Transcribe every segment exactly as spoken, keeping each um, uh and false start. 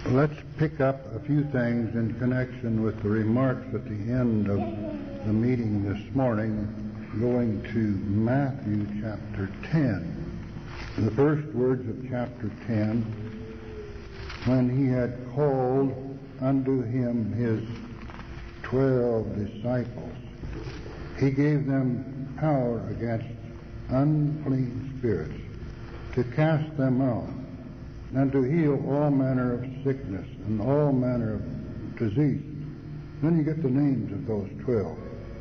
Let's pick up a few things in connection with the remarks at the end of the meeting this morning, going to Matthew chapter ten. The first words of chapter ten, when he had called unto him his twelve disciples, he gave them power against unclean spirits, to cast them out, and to heal all manner of sickness and all manner of disease. Then you get the names of those twelve.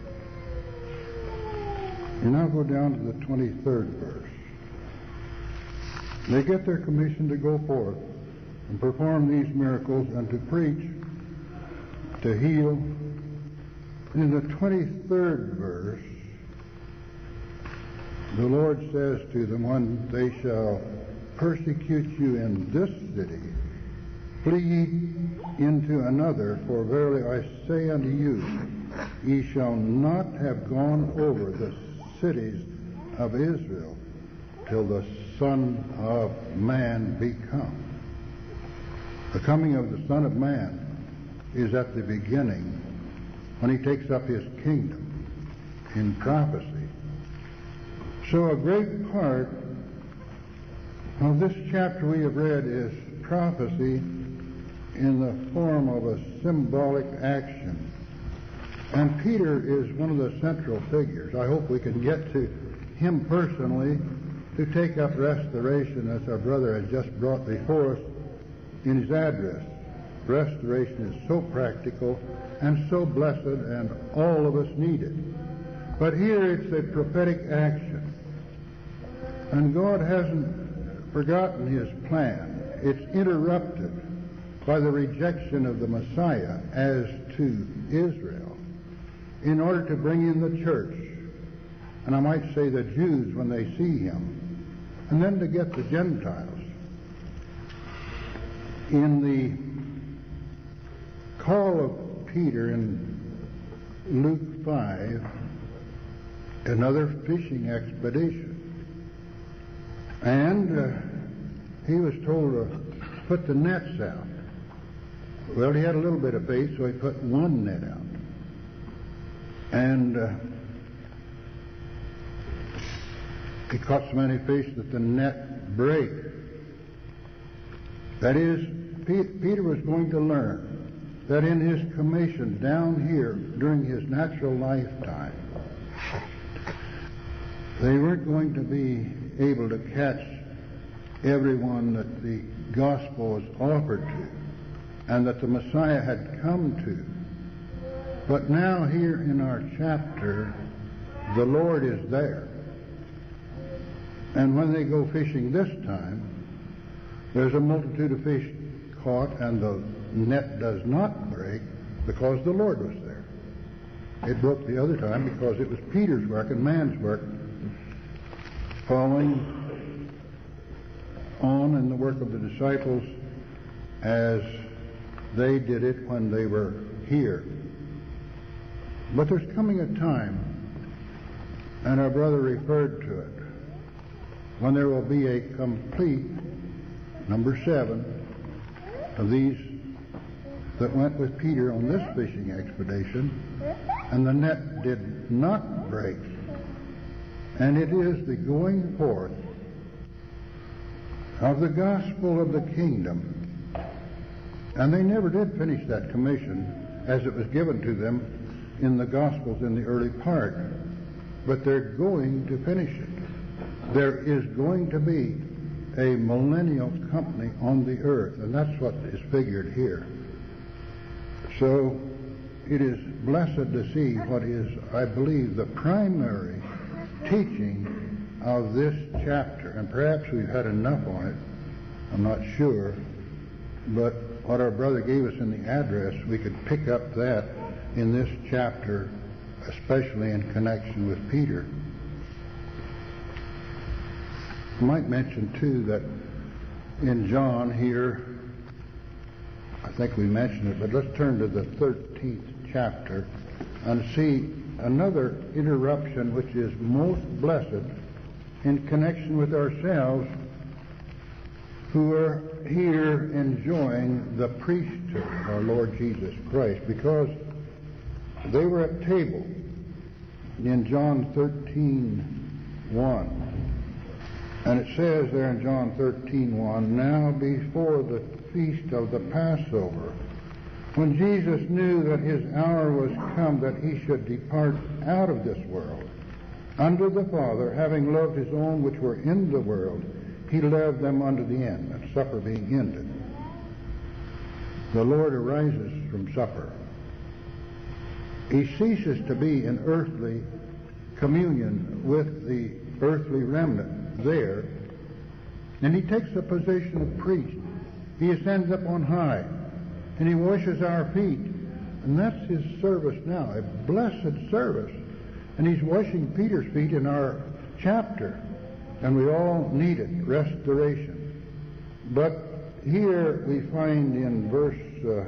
You now go down to the twenty-third verse. They get their commission to go forth and perform these miracles and to preach, to heal. In the twenty-third verse, the Lord says to them, when they shall persecute you in this city, flee into another, for verily I say unto you, ye shall not have gone over the cities of Israel till the Son of Man be come. The coming of the Son of Man is at the beginning, when he takes up his kingdom in prophecy. So a great part of this chapter we have read is prophecy in the form of a symbolic action. And Peter is one of the central figures. I hope we can get to him personally to take up restoration, as our brother has just brought before us in his address. Restoration is so practical and so blessed, and all of us need it. But here it's a prophetic action. And God hasn't forgotten his plan. It's interrupted by the rejection of the Messiah as to Israel in order to bring in the church, and I might say the Jews when they see him, and then to get the Gentiles. In the call of Peter in Luke five, another fishing expedition. And uh, he was told to put the nets out. Well, he had a little bit of faith, so he put one net out. And uh, he caught so many fish that the net broke. That is, Peter was going to learn that in his commission down here during his natural lifetime, they weren't going to be able to catch everyone that the gospel was offered to and that the Messiah had come to. But now here in our chapter, the Lord is there. And when they go fishing this time, there's a multitude of fish caught, and the net does not break because the Lord was there. It broke the other time because it was Peter's work and man's work, following on in the work of the disciples as they did it when they were here. But there's coming a time, and our brother referred to it, when there will be a complete, number seven, of these that went with Peter on this fishing expedition, and the net did not break. And it is the going forth of the gospel of the kingdom. And they never did finish that commission as it was given to them in the Gospels in the early part. But they're going to finish it. There is going to be a millennial company on the earth, and that's what is figured here. So it is blessed to see what is, I believe, the primary teaching of this chapter. And perhaps we've had enough on it, I'm not sure, but what our brother gave us in the address, we could pick up that in this chapter, especially in connection with Peter. I might mention too that in John here, I think we mentioned it, but let's turn to the thirteenth chapter and see another interruption which is most blessed in connection with ourselves, who are here enjoying the priesthood of our Lord Jesus Christ, because they were at table in John thirteen one. And it says there in John thirteen one, now before the feast of the Passover, when Jesus knew that his hour was come that he should depart out of this world, unto the Father, having loved his own which were in the world, he led them unto the end, and supper being ended. The Lord arises from supper. He ceases to be in earthly communion with the earthly remnant there, and he takes the position of priest. He ascends up on high, and he washes our feet, and that's his service now, a blessed service. And he's washing Peter's feet in our chapter, and we all need it, restoration. But here we find in verse uh,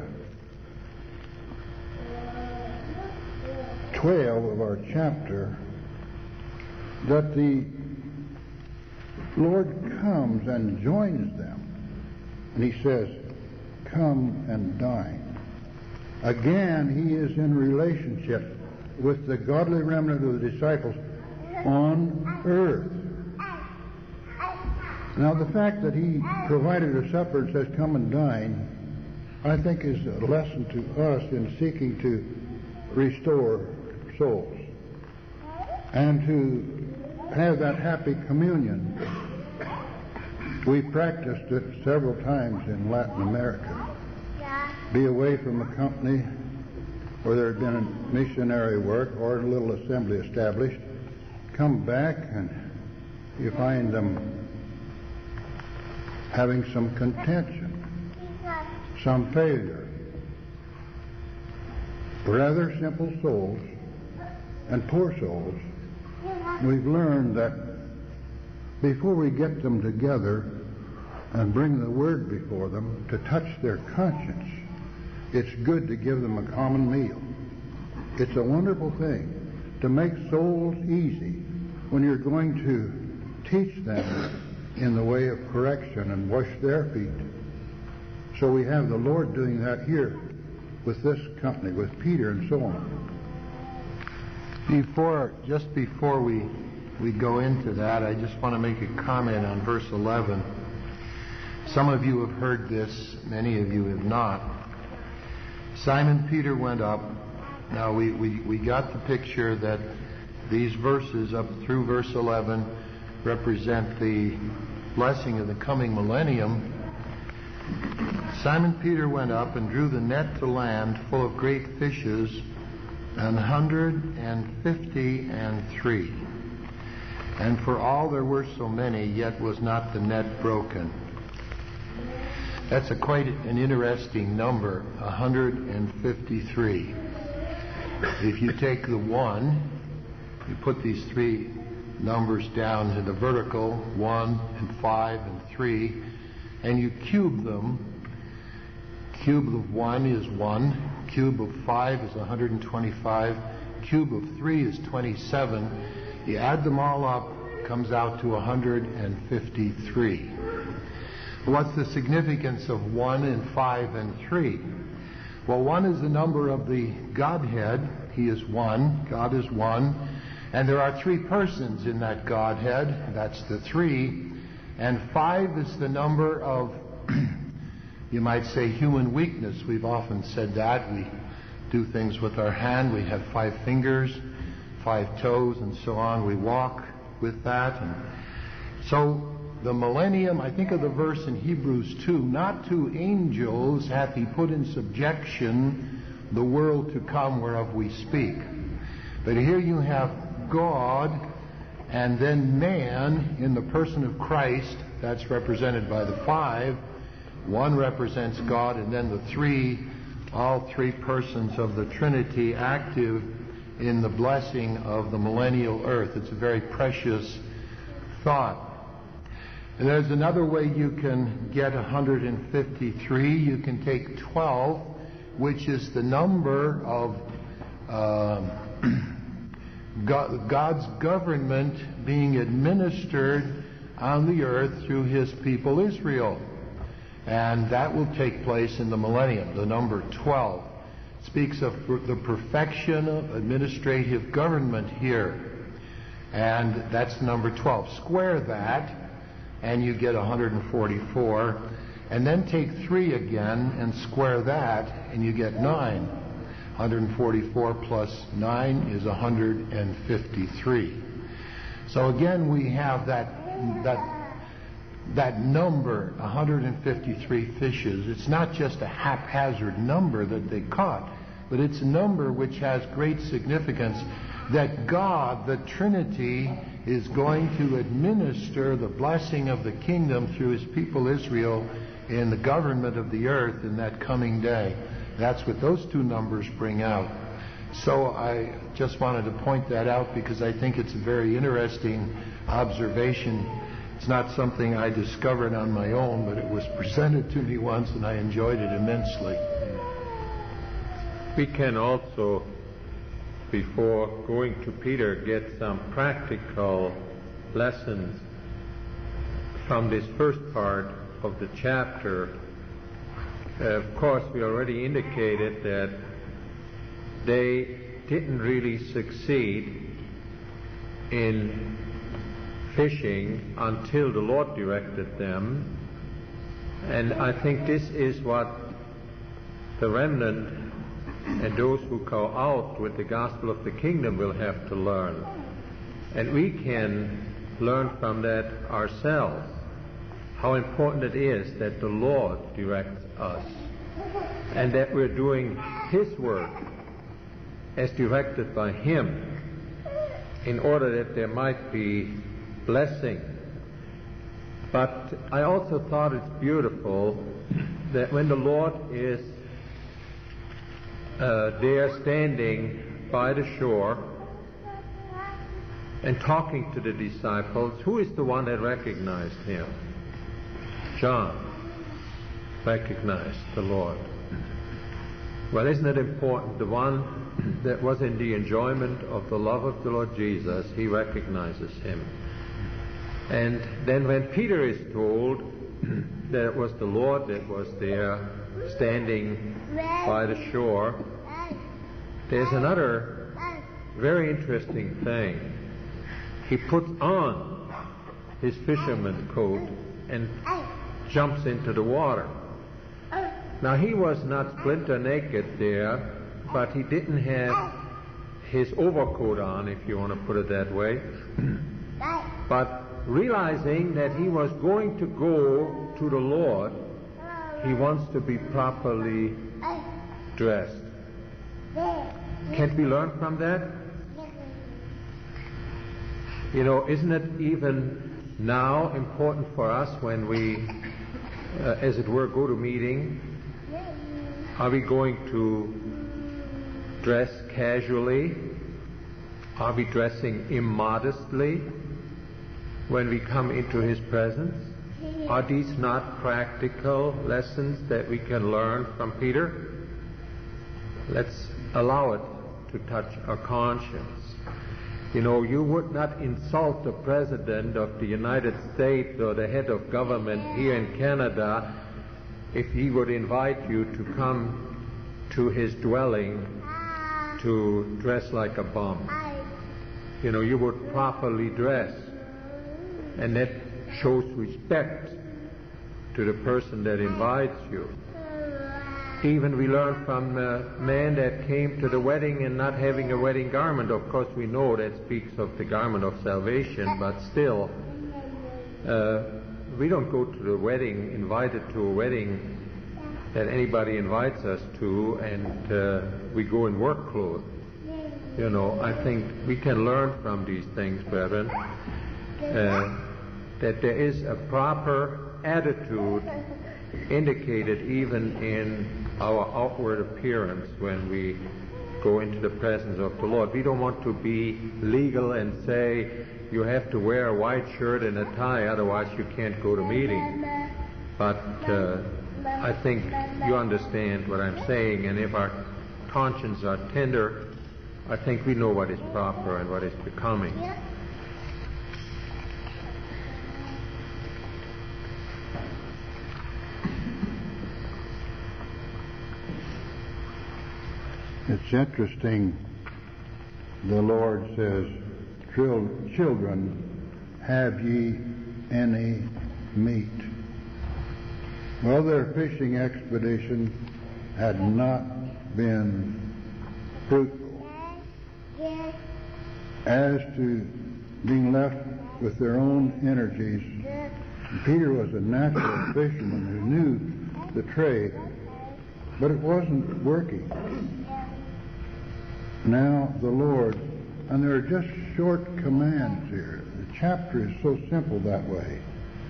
twelve of our chapter that the Lord comes and joins them, and he says, come and dine. Again, he is in relationship with the godly remnant of the disciples on earth. Now, the fact that he provided a supper and says, come and dine, I think is a lesson to us in seeking to restore souls and to have that happy communion. We practiced it several times in Latin America. Be away from a company where there had been a missionary work or a little assembly established. Come back and you find them having some contention, some failure. Rather simple souls and poor souls. We've learned that before we get them together and bring the Word before them to touch their conscience, it's good to give them a common meal. It's a wonderful thing to make souls easy when you're going to teach them in the way of correction and wash their feet. So we have the Lord doing that here with this company, with Peter and so on. Before, just before we, we go into that, I just want to make a comment on verse eleven. Some of you have heard this, many of you have not. Simon Peter went up. Now we, we, we got the picture that these verses up through verse eleven represent the blessing of the coming millennium. Simon Peter went up and drew the net to land full of great fishes, an hundred and fifty and three. And for all there were so many, yet was not the net broken. That's a quite an interesting number, one hundred fifty-three. If you take the one, you put these three numbers down in the vertical, one and five and three, and you cube them. Cube of one is one, cube of five is one hundred twenty-five, cube of three is twenty-seven. You add them all up, comes out to one hundred fifty-three. What's the significance of one and five and three? Well, one is the number of the Godhead. He is one, God is one, and there are three persons in that Godhead. That's the three. And five is the number of, you might say, human weakness. We've often said that. We do things with our hand. We have five fingers, five toes, and so on. We walk with that. And so the millennium, I think of the verse in Hebrews two, not to angels hath he put in subjection the world to come whereof we speak. But here you have God and then man in the person of Christ. That's represented by the five. One represents God, and then the three, all three persons of the Trinity active in the blessing of the millennial earth. It's a very precious thought. And there's another way you can get one hundred fifty-three. You can take twelve, which is the number of uh, God's government being administered on the earth through his people Israel. And that will take place in the millennium. The number twelve speaks of the perfection of administrative government here. And that's number twelve. Square that, and you get one hundred forty-four. And then take three again and square that, and you get nine. one hundred forty-four plus nine is one hundred fifty-three. So again, we have that that that number, one hundred fifty-three fishes. It's not just a haphazard number that they caught, but it's a number which has great significance, that God, the Trinity, is going to administer the blessing of the kingdom through his people Israel in the government of the earth in that coming day. That's what those two numbers bring out. So I just wanted to point that out because I think it's a very interesting observation. It's not something I discovered on my own, but it was presented to me once and I enjoyed it immensely. We can also, before going to Peter, get some practical lessons from this first part of the chapter. Uh, of course, we already indicated that they didn't really succeed in fishing until the Lord directed them. And I think this is what the remnant and those who go out with the gospel of the kingdom will have to learn. And we can learn from that ourselves, how important it is that the Lord directs us and that we're doing his work as directed by him in order that there might be blessing. But I also thought it's beautiful that when the Lord is uh, there standing by the shore and talking to the disciples, who is the one that recognized him? John recognized the Lord. Well, isn't it important? The one that was in the enjoyment of the love of the Lord Jesus, he recognizes him. And then when Peter is told that it was the Lord that was there standing by the shore, there's another very interesting thing. He puts on his fisherman's coat and jumps into the water. Now, he was not splinter naked there, but he didn't have his overcoat on, if you want to put it that way. But realizing that he was going to go to the Lord, he wants to be properly dressed. Can't we learn from that? You know, isn't it even now important for us when we, uh, as it were, go to meeting? Are we going to dress casually? Are we dressing immodestly when we come into his presence? Are these not practical lessons that we can learn from Peter? Let's allow it to touch our conscience. You know, you would not insult the President of the United States or the head of government here in Canada if he would invite you to come to his dwelling to dress like a bum. You know, you would properly dress. And that shows respect to the person that invites you. Even we learn from the man that came to the wedding and not having a wedding garment. Of course, we know that speaks of the garment of salvation, but still, uh, we don't go to the wedding, invited to a wedding that anybody invites us to, and uh, we go in work clothes. You know, I think we can learn from these things, brethren, uh, that there is a proper attitude indicated even in our outward appearance when we go into the presence of the Lord. We don't want to be legal and say you have to wear a white shirt and a tie, otherwise you can't go to meeting. But uh, I think you understand what I'm saying, and if our consciences are tender, I think we know what is proper and what is becoming. It's interesting. The Lord says, "Children, have ye any meat?" Well, their fishing expedition had not been fruitful. As to being left with their own energies, Peter was a natural fisherman who knew the trade, but it wasn't working. Now the Lord, and there are just short commands here. The chapter is so simple that way.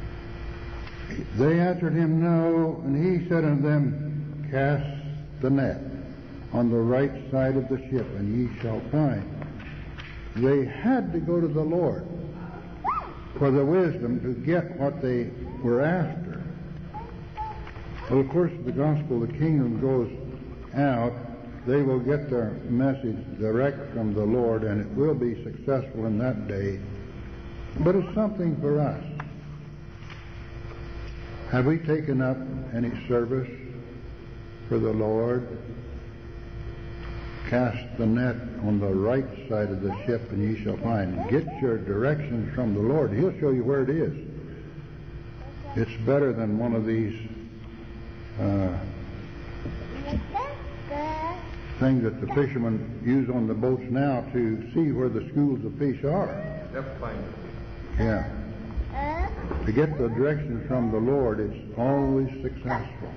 They answered him, "No," and he said unto them, "Cast the net on the right side of the ship, and ye shall find." They had to go to the Lord for the wisdom to get what they were after. Well, of course, the gospel of the kingdom goes out. They will get their message direct from the Lord, and it will be successful in that day. But it's something for us. Have we taken up any service for the Lord? Cast the net on the right side of the ship, and ye shall find. Get your directions from the Lord. He'll show you where it is. It's better than one of these uh, things that the fishermen use on the boats now to see where the schools of fish are. Depth finder. Yeah. To get the directions from the Lord, it's always successful.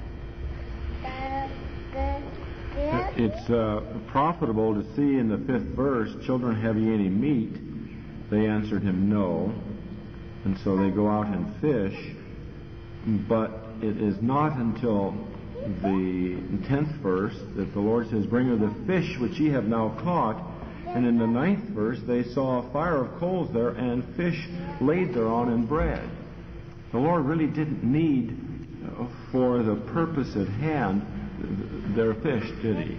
It's uh, profitable to see in the fifth verse, "Children, have ye any meat?" They answered him, "No." And so they go out and fish. But it is not until the tenth verse that the Lord says, "Bring her the fish which ye have now caught." And in the ninth verse, they saw a fire of coals there and fish laid thereon and bread. The Lord really didn't need, uh, for the purpose at hand, their fish, did he?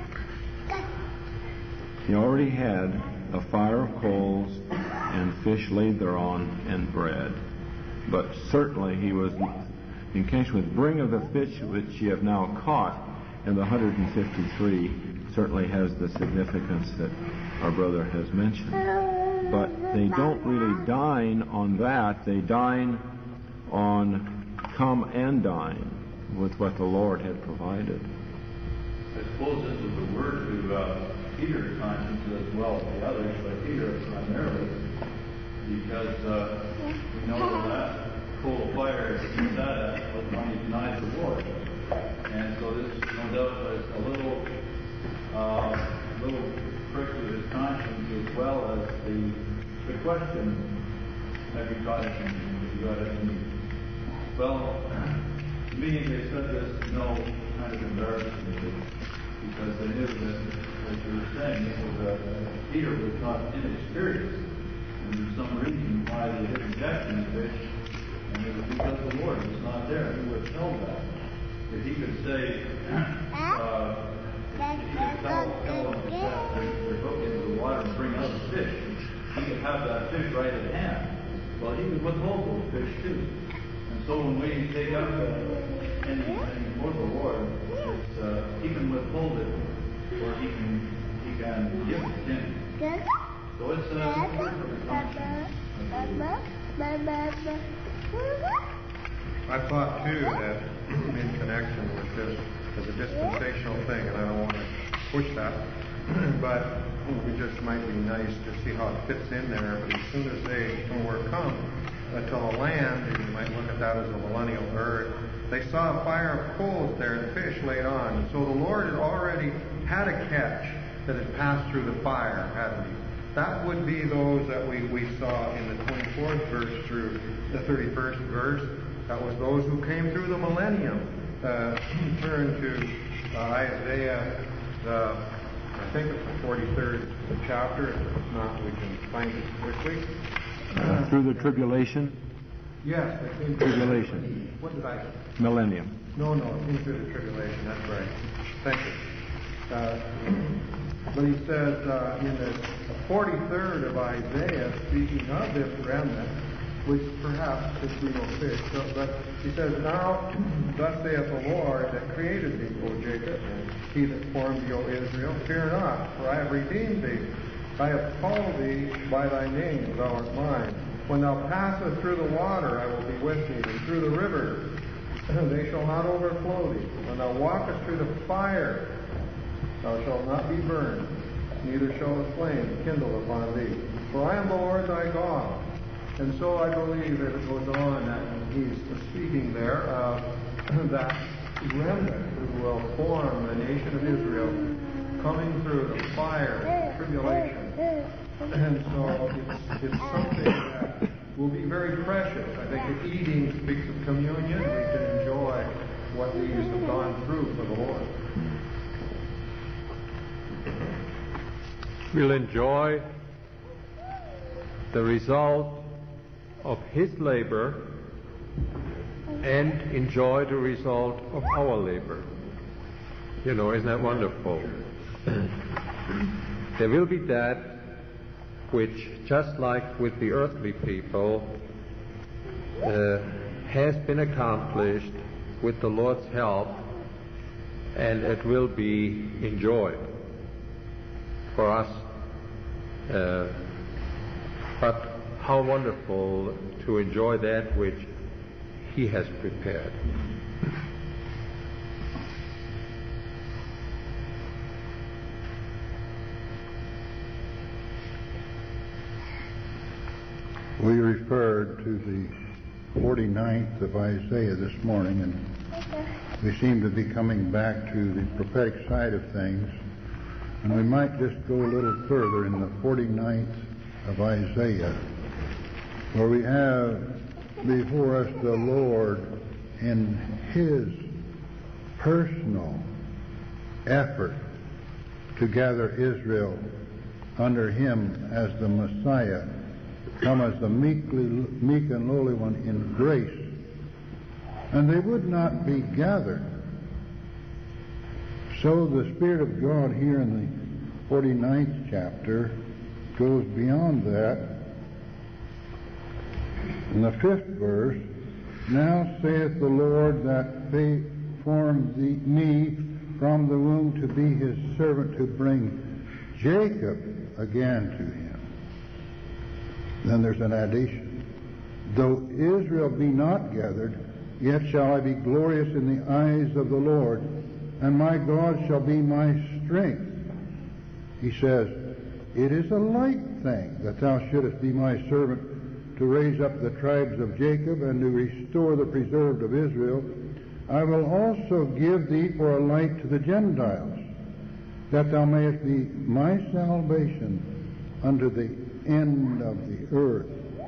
He already had a fire of coals and fish laid thereon and bread. But certainly he was in connection with "bring of the fish which ye have now caught," and the one hundred fifty-three certainly has the significance that our brother has mentioned. But they don't really dine on that. They dine on come and dine with what the Lord had provided. I suppose this is a word to uh, Peter's conscience as well as the others, but Peter primarily, because uh, we know the last coal of fire he sat at was when he denied the Lord. And so this, no doubt, was a little, uh, little prick to his conscience, as well as the, the question, have you got it in me? Have you got it in me? Well, to me, they said this, no, kind of embarrassing me, because they knew that, as you were saying, it was a, Peter was not inexperienced. And there's some reason why they didn't catch any fish, and it was because the Lord was not there. He would tell that. If he could say, uh, if he could tell, tell them to cast their, their hook into the water and bring out a fish, he could have that fish right at hand. Well, he would withhold those fish too. And so when we take up uh, anything for the Lord, it's, uh, he can withhold it, or he can he can give it to him. So it's uh, a word for the conscience. I thought, too, that in connection with this as a dispensational thing, and I don't want to push that, but it just might be nice to see how it fits in there. But as soon as they were come uh, to the land, and you might look at that as a millennial earth, they saw a fire of coals there and fish laid on. And so the Lord had already had a catch that had passed through the fire, hadn't he? That would be those that we, we saw in the twenty-fourth verse through the thirty-first verse. That was those who came through the millennium. Uh, turn to uh, Isaiah, the, I think it's the forty-third chapter. If not, we can find it quickly. Uh, through the tribulation? Yes, I think. Tribulation. What did I say? Millennium. No, no, it's through the tribulation. That's right. Thank you. Uh, but he says uh, in the forty-third of Isaiah, speaking of this remnant, which perhaps should be no fish, so, but he says, "Now, thus saith the Lord that created thee, O Jacob, he that formed thee, O Israel, fear not, for I have redeemed thee. I have called thee by thy name, thou art mine. When thou passest through the water, I will be with thee, and through the rivers, they shall not overflow thee. When thou walkest through the fire, thou shalt not be burned, neither shall the flame kindle upon thee. For I am the Lord thy God. And so I believe that it goes on that he's speaking there of that remnant who will form the nation of Israel, coming through the fire, the tribulation. And so it's, it's something that will be very precious. I think the eating speaks of communion. We can enjoy what these have gone through for the Lord. We'll enjoy the result of his labor and enjoy the result of our labor. You know, isn't that wonderful? There will be that which, just like with the earthly people, uh, has been accomplished with the Lord's help, and it will be enjoyed for us. Uh, but how wonderful to enjoy that which he has prepared. We referred to the forty-ninth of Isaiah this morning, and we seem to be coming back to the prophetic side of things. And we might just go a little further in the forty-ninth of Isaiah, where we have before us the Lord in his personal effort to gather Israel under him as the Messiah, come as the meekly, meek and lowly one in grace. And they would not be gathered. So the Spirit of God here in the forty-ninth chapter goes beyond that. In the fifth verse, now saith the Lord that they formed the, me from the womb to be his servant, to bring Jacob again to him. Then there's an addition. Though Israel be not gathered, yet shall I be glorious in the eyes of the Lord, and my God shall be my strength. He says, it is a light thing that thou shouldest be my servant, to raise up the tribes of Jacob and to restore the preserved of Israel. I will also give thee for a light to the Gentiles, that thou mayest be my salvation unto the end of the earth.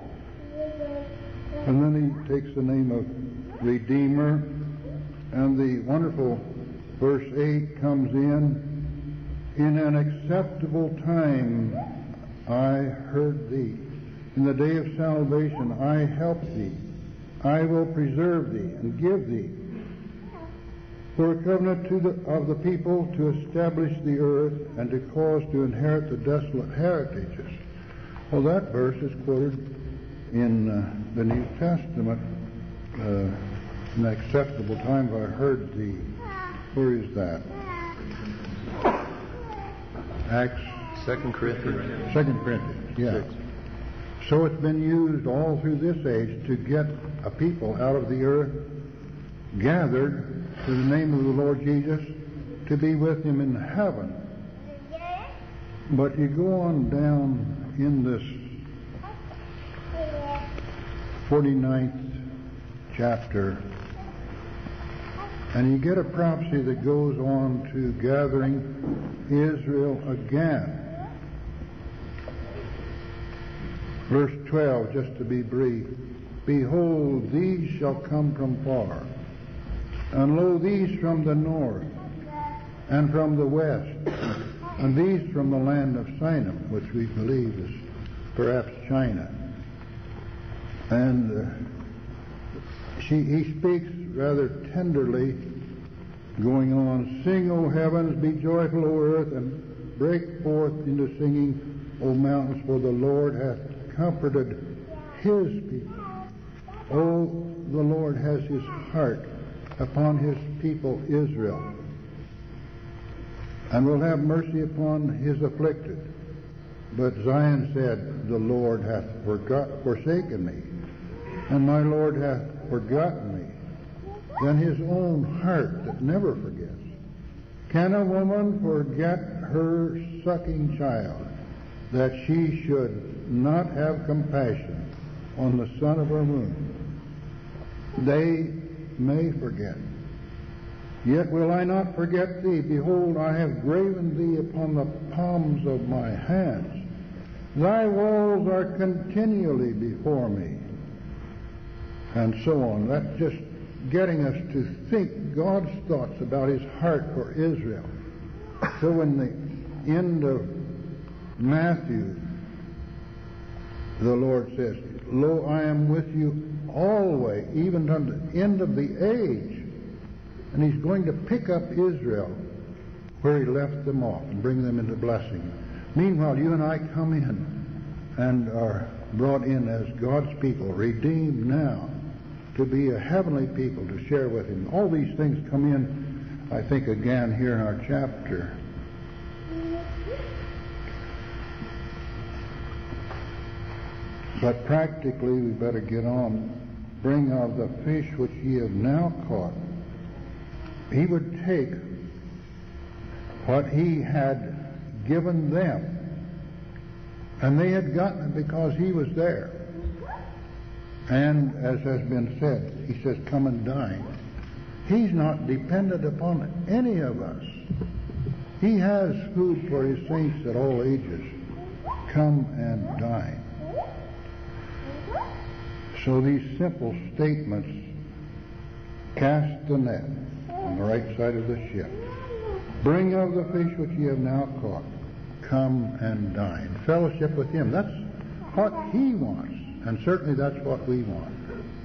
And then he takes the name of Redeemer, and the wonderful verse eight comes in. In an acceptable time I heard thee. In the day of salvation I help thee. I will preserve thee and give thee for a covenant to the, of the people, to establish the earth and to cause to inherit the desolate heritages. Well, that verse is quoted in uh, the New Testament. Uh, in acceptable time I heard thee. Where is that? Acts. Second Corinthians. Second Corinthians, yeah. Six. So it's been used all through this age to get a people out of the earth, gathered to the name of the Lord Jesus, to be with him in heaven. But you go on down in this forty-ninth chapter, and you get a prophecy that goes on to gathering Israel again. Verse twelve, just to be brief. Behold, these shall come from far, and lo, these from the north, and from the west, and these from the land of Sinim, which we believe is perhaps China. And uh, she, he speaks rather tenderly, going on, sing, O heavens, be joyful, O earth, and break forth into singing, O mountains, for the Lord hath comforted his people. Oh, the Lord has his heart upon his people Israel. and will have mercy upon his afflicted. But Zion said, the Lord hath forgot, forsaken me, and my Lord hath forgotten me. Then his own heart that never forgets. Can a woman forget her sucking child, that she should not have compassion on the son of her womb? They may forget. Yet will I not forget thee. Behold, I have graven thee upon the palms of my hands. Thy walls are continually before me. And so on. That's just getting us to think God's thoughts about his heart for Israel. So in the end of Matthew, the Lord says, Lo, I am with you always, even unto the end of the age. And he's going to pick up Israel where he left them off and bring them into blessing. Meanwhile, you and I come in and are brought in as God's people, redeemed now, to be a heavenly people to share with him. All these things come in, I think, again here in our chapter. But practically, we better get on. Bring of the fish which ye have now caught. He would take what he had given them, and they had gotten it because he was there. And as has been said, he says, come and dine. He's not dependent upon any of us. He has food for his saints at all ages. Come and dine. So these simple statements, cast the net on the right side of the ship. Bring of the fish which ye have now caught. Come and dine. Fellowship with him. That's what he wants. And certainly that's what we want.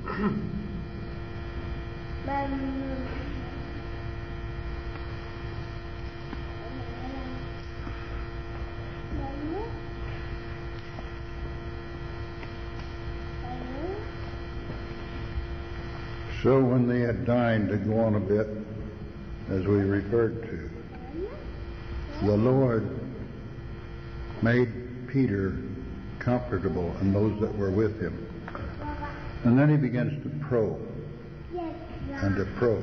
So when they had dined, to go on a bit, as we referred to, the Lord made Peter comfortable and those that were with him. And then he begins to probe and to probe.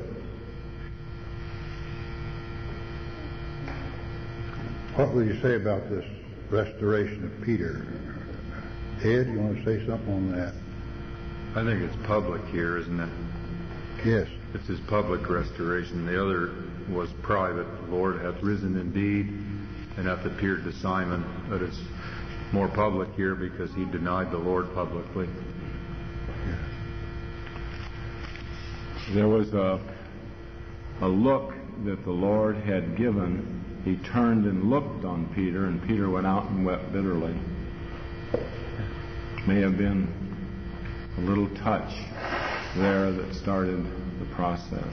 What will you say about this restoration of Peter? Ed, you want to say something on that? I think it's public here, isn't it? Yes. It's his public restoration. The other was private. The Lord hath risen indeed and hath appeared to Simon. But it's more public here because he denied the Lord publicly. There was a, a look that the Lord had given. He turned and looked on Peter, and Peter went out and wept bitterly. May have been a little touch there that started the process.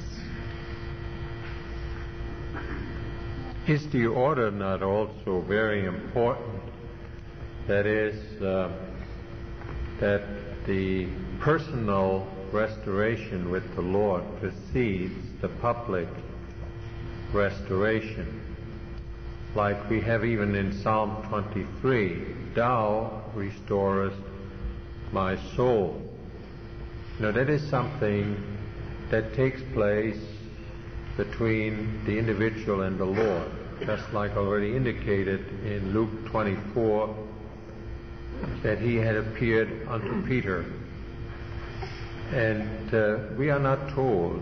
Is the order not also very important? That is, uh, that the personal restoration with the Lord precedes the public restoration. Like we have even in Psalm twenty-three, Thou restorest my soul. Now that is something that takes place between the individual and the Lord, just like already indicated in Luke twenty-four, that he had appeared unto Peter. And uh, we are not told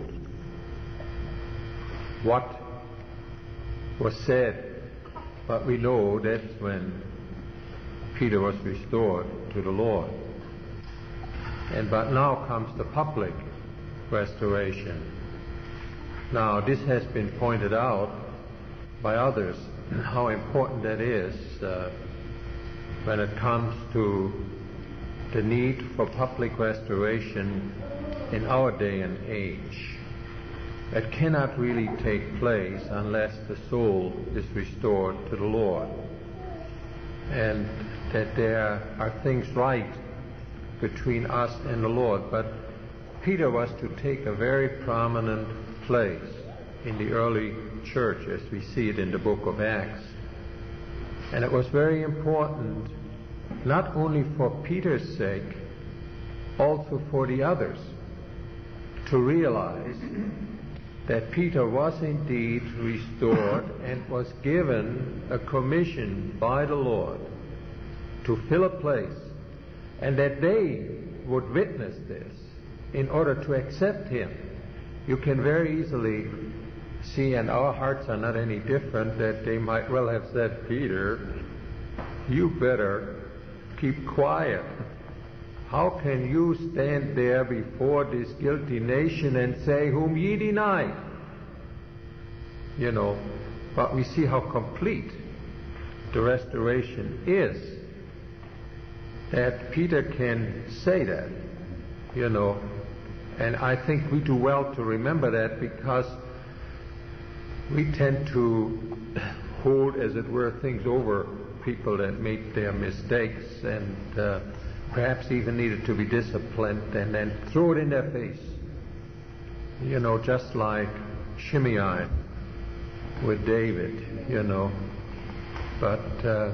what was said, but we know that's when Peter was restored to the Lord. And but now comes the public restoration. Now this has been pointed out by others, how important that is uh, when it comes to the need for public restoration in our day and age. It cannot really take place unless the soul is restored to the Lord, and that there are things right between us and the Lord. But Peter was to take a very prominent place in the early church as we see it in the book of Acts. And it was very important, not only for Peter's sake, also for the others, to realize that Peter was indeed restored and was given a commission by the Lord to fill a place, and that they would witness this in order to accept him. You can very easily see, and our hearts are not any different, that they might well have said, Peter, you better keep quiet. How can you stand there before this guilty nation and say, whom ye deny? You know, but we see how complete the restoration is, that Peter can say that, you know. And I think we do well to remember that, because we tend to hold, as it were, things over people that made their mistakes and uh, perhaps even needed to be disciplined, and then throw it in their face. You know, just like Shimei with David, you know. But uh,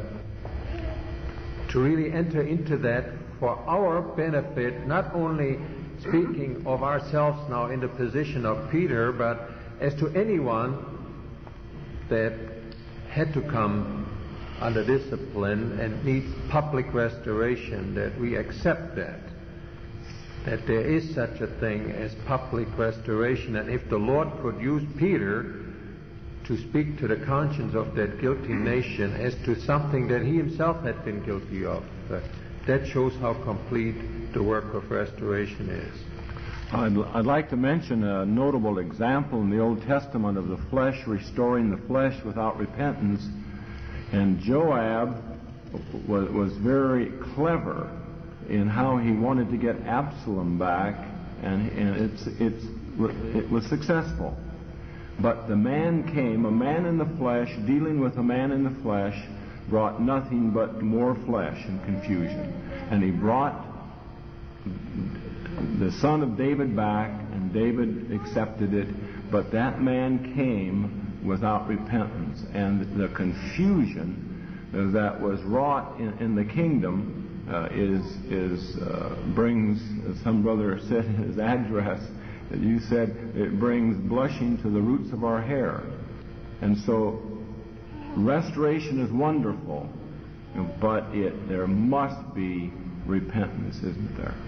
to really enter into that for our benefit, not only speaking of ourselves now in the position of Peter, but as to anyone that had to come under discipline and needs public restoration, that we accept that, that there is such a thing as public restoration. And if the Lord could use Peter to speak to the conscience of that guilty nation as to something that he himself had been guilty of, uh, that shows how complete the work of restoration is. I'd, I'd like to mention a notable example in the Old Testament of the flesh restoring the flesh without repentance. And Joab was, was very clever in how he wanted to get Absalom back, and, and it's, it's, it was successful. But the man came, a man in the flesh, dealing with a man in the flesh, brought nothing but more flesh and confusion. And he brought the son of David back, and David accepted it, but that man came without repentance. And the confusion that was wrought in, in the kingdom uh, is, is uh, brings, as some brother said in his address, you said, it brings blushing to the roots of our hair. And so restoration is wonderful, but it there must be repentance, isn't there?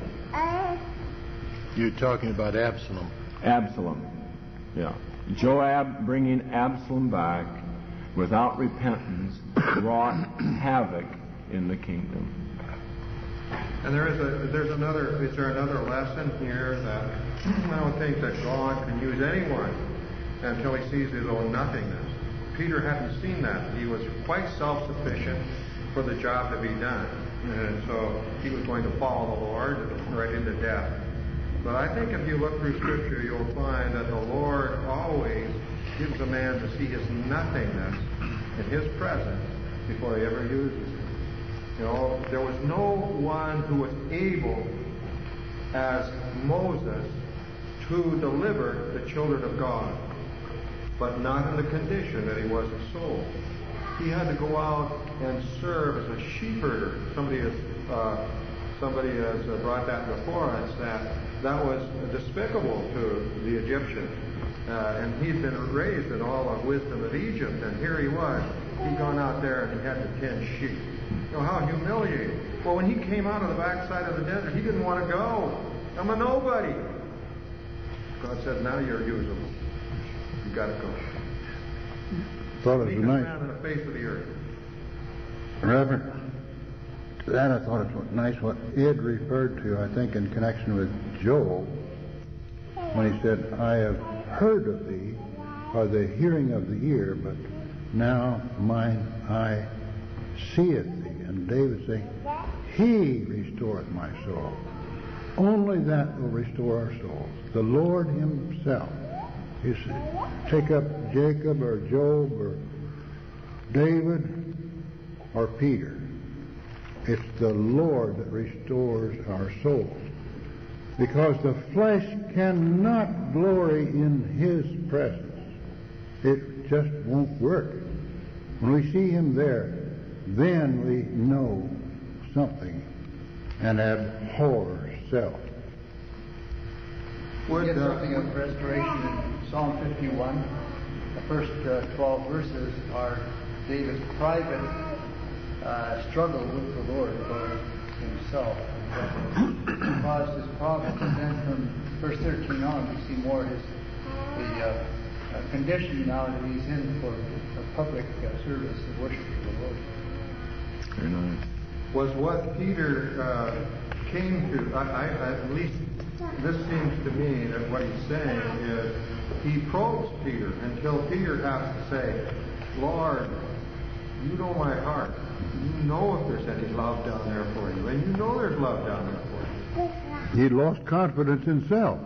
You're talking about Absalom. Absalom, yeah. Joab bringing Absalom back without repentance wrought havoc in the kingdom. And there is a there's another is there another lesson here that I don't think that God can use anyone until he sees his own nothingness. Peter hadn't seen that. He was quite self-sufficient for the job to be done. And so he was going to follow the Lord right into death. But I think if you look through Scripture, you'll find that the Lord always gives a man to see his nothingness in his presence before he ever uses it. You know, there was no one who was able, as Moses, to deliver the children of God, but not in the condition that he was a soul. He had to go out and serve as a sheep herder. Somebody has, uh, somebody has brought that before us, that that was despicable to the Egyptians. Uh, and he'd been raised in all the wisdom of Egypt, and here he was. He'd gone out there and he had to tend sheep. You know, how humiliating. Well, when he came out of the backside of the desert, he didn't want to go. I'm a nobody. God said, now you're usable. You got to go. Thought it was Meekest nice. man in the face of the earth. Reverend, to that I thought it was nice what Ed referred to, I think, in connection with Joel, when he said, I have heard of thee by the hearing of the ear, but now mine eye seeth thee. And David saying, he restoreth my soul. Only that will restore our souls. The Lord himself. You see, take up Jacob or Job or David or Peter. It's the Lord that restores our souls. Because the flesh cannot glory in his presence. It just won't work. When we see him there, then we know something and abhor self. We get something of restoration in Psalm fifty-one. The first uh, twelve verses are David's private uh, struggle with the Lord for himself. That caused his problems. And then from verse thirteen on, we see more his the uh, uh, condition now that he's in for, for public uh, service and worship of the Lord. Very nice. Was what Peter uh, came to, I, I, at least this seems to me that what he's saying is he probes Peter until Peter has to say, Lord, you know my heart. You know if there's any love down there for you. And you know there's love down there for you. He lost confidence in self.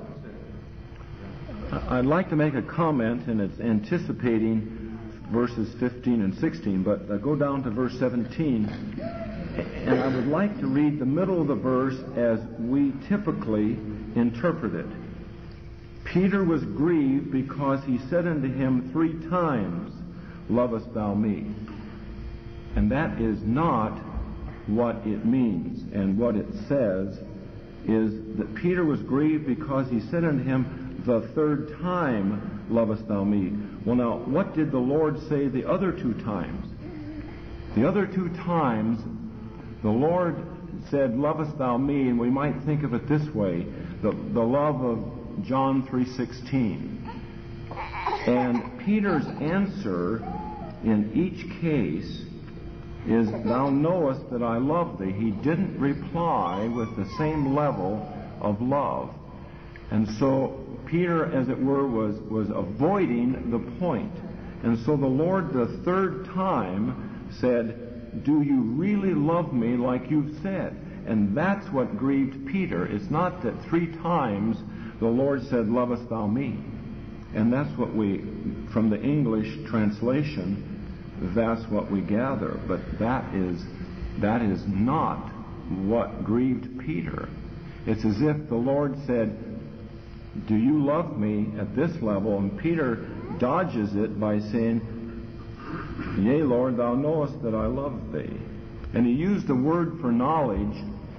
I'd like to make a comment, and it's anticipating verses fifteen and sixteen, but uh, go down to verse seventeen, and I would like to read the middle of the verse as we typically interpret it. Peter was grieved because he said unto him three times, Lovest thou me? And that is not what it means. And what it says is that Peter was grieved because he said unto him the third time, Lovest thou me? Well, now, what did the Lord say the other two times? The other two times, the Lord said, Lovest thou me? And we might think of it this way, the, the love of John three sixteen. And Peter's answer in each case is, Thou knowest that I love thee. He didn't reply with the same level of love. And so Peter, as it were, was, was avoiding the point. And so the Lord the third time said, Do you really love me like you've said? And that's what grieved Peter. It's not that three times the Lord said, Lovest thou me? And that's what we, from the English translation, that's what we gather. But that is, that is not what grieved Peter. It's as if the Lord said, Do you love me at this level? And Peter dodges it by saying, Yea, Lord, thou knowest that I love thee. And he used a word for knowledge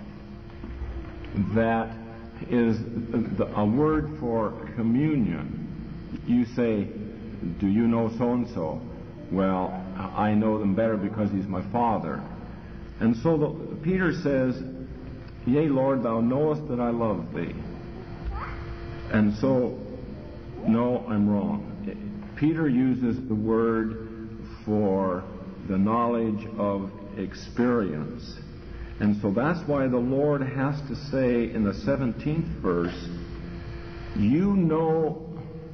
that is a word for communion. You say, Do you know so-and-so? Well, I know them better because he's my father. And so the, Peter says, Yea, Lord, thou knowest that I love thee. And so, no, I'm wrong. Peter uses the word for the knowledge of experience. And so that's why the Lord has to say in the seventeenth verse, You know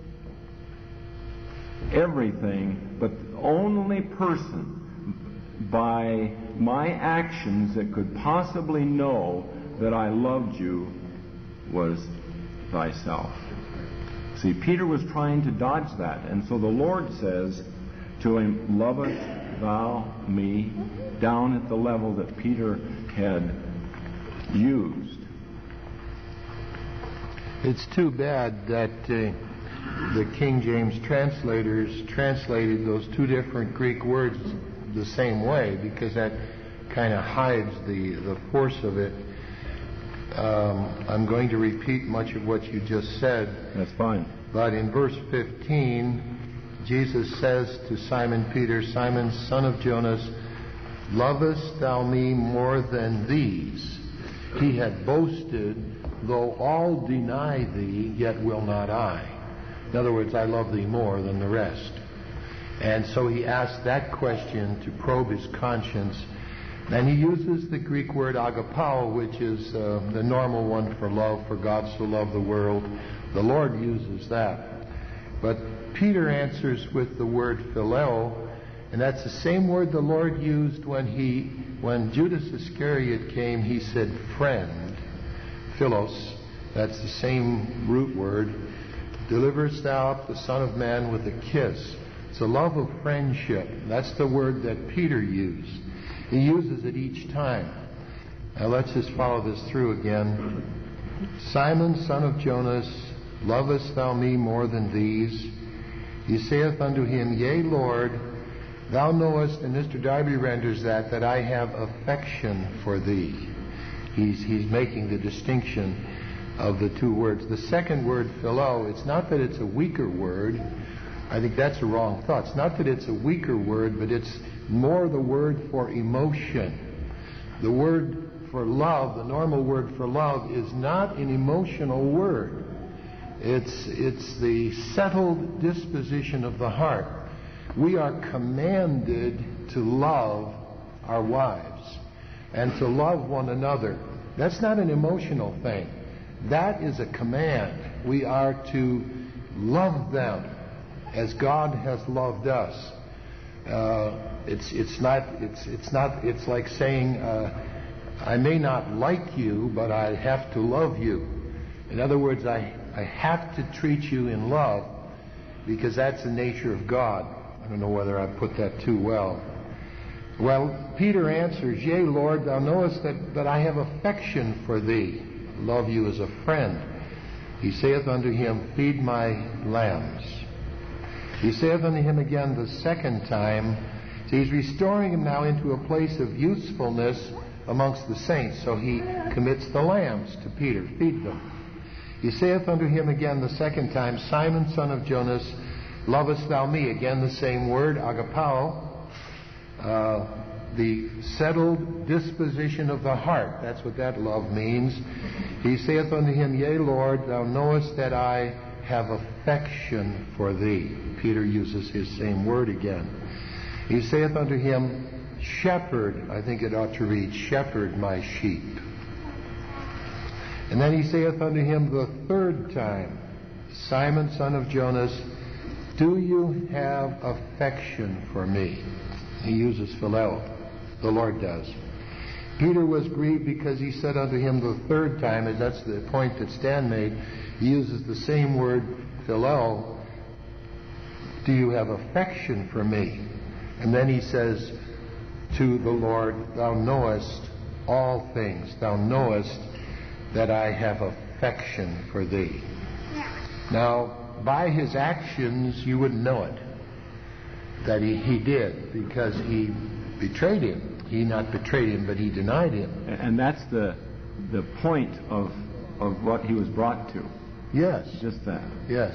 everything, but the only person by my actions that could possibly know that I loved you was thyself. See, Peter was trying to dodge that, and so the Lord says to him, Lovest thou me? Down at the level that Peter had used. It's too bad that uh, the King James translators translated those two different Greek words the same way, because that kind of hides the, the force of it. Um, I'm going to repeat much of what you just said. That's fine. But in verse fifteen, Jesus says to Simon Peter, Simon, son of Jonas, lovest thou me more than these? He had boasted, though all deny thee, yet will not I. In other words, I love thee more than the rest. And so he asked that question to probe his conscience. And he uses the Greek word agapao, which is uh, the normal one for love, for God so loved the world. The Lord uses that. But Peter answers with the word phileo, and that's the same word the Lord used when he, when Judas Iscariot came, he said friend, philos. That's the same root word. Deliverest thou up the Son of Man with a kiss? It's a love of friendship. That's the word that Peter used. He uses it each time. Now let's just follow this through again. Simon, son of Jonas, lovest thou me more than these? He saith unto him, Yea, Lord, thou knowest, and Mister Darby renders that, that I have affection for thee. He's, he's making the distinction of the two words. The second word, philo, it's not that it's a weaker word. I think that's a wrong thought. It's not that it's a weaker word, but it's more the word for emotion. The word for love, the normal word for love, is not an emotional word. It's, it's the settled disposition of the heart. We are commanded to love our wives and to love one another. That's not an emotional thing. That is a command. We are to love them as God has loved us. Uh, it's it's not it's it's not it's like saying uh, I may not like you, but I have to love you. In other words, I I have to treat you in love because that's the nature of God. I don't know whether I put that too well. Well, Peter answers, Yea, Lord, thou knowest that, that I have affection for thee. Love you as a friend. He saith unto him, Feed my lambs. He saith unto him again the second time. So he's restoring him now into a place of usefulness amongst the saints. So he commits the lambs to Peter. Feed them. He saith unto him again the second time, Simon, son of Jonas, lovest thou me? Again the same word, agapao. Uh, the settled disposition of the heart. That's what that love means. He saith unto him, Yea, Lord, thou knowest that I have affection for thee. Peter uses his same word again. He saith unto him, Shepherd, I think it ought to read, shepherd my sheep. And then he saith unto him the third time, Simon, son of Jonas, do you have affection for me? He uses phileo. The Lord does. Peter was grieved because he said unto him the third time, and that's the point that Stan made, he uses the same word, phileo, do you have affection for me? And then he says to the Lord, thou knowest all things. Thou knowest that I have affection for thee. Now, by his actions, you wouldn't know it, that he, he did, because he betrayed him. He not betrayed him, but he denied him. And that's the the point of of what he was brought to. Yes. Just that. Yes.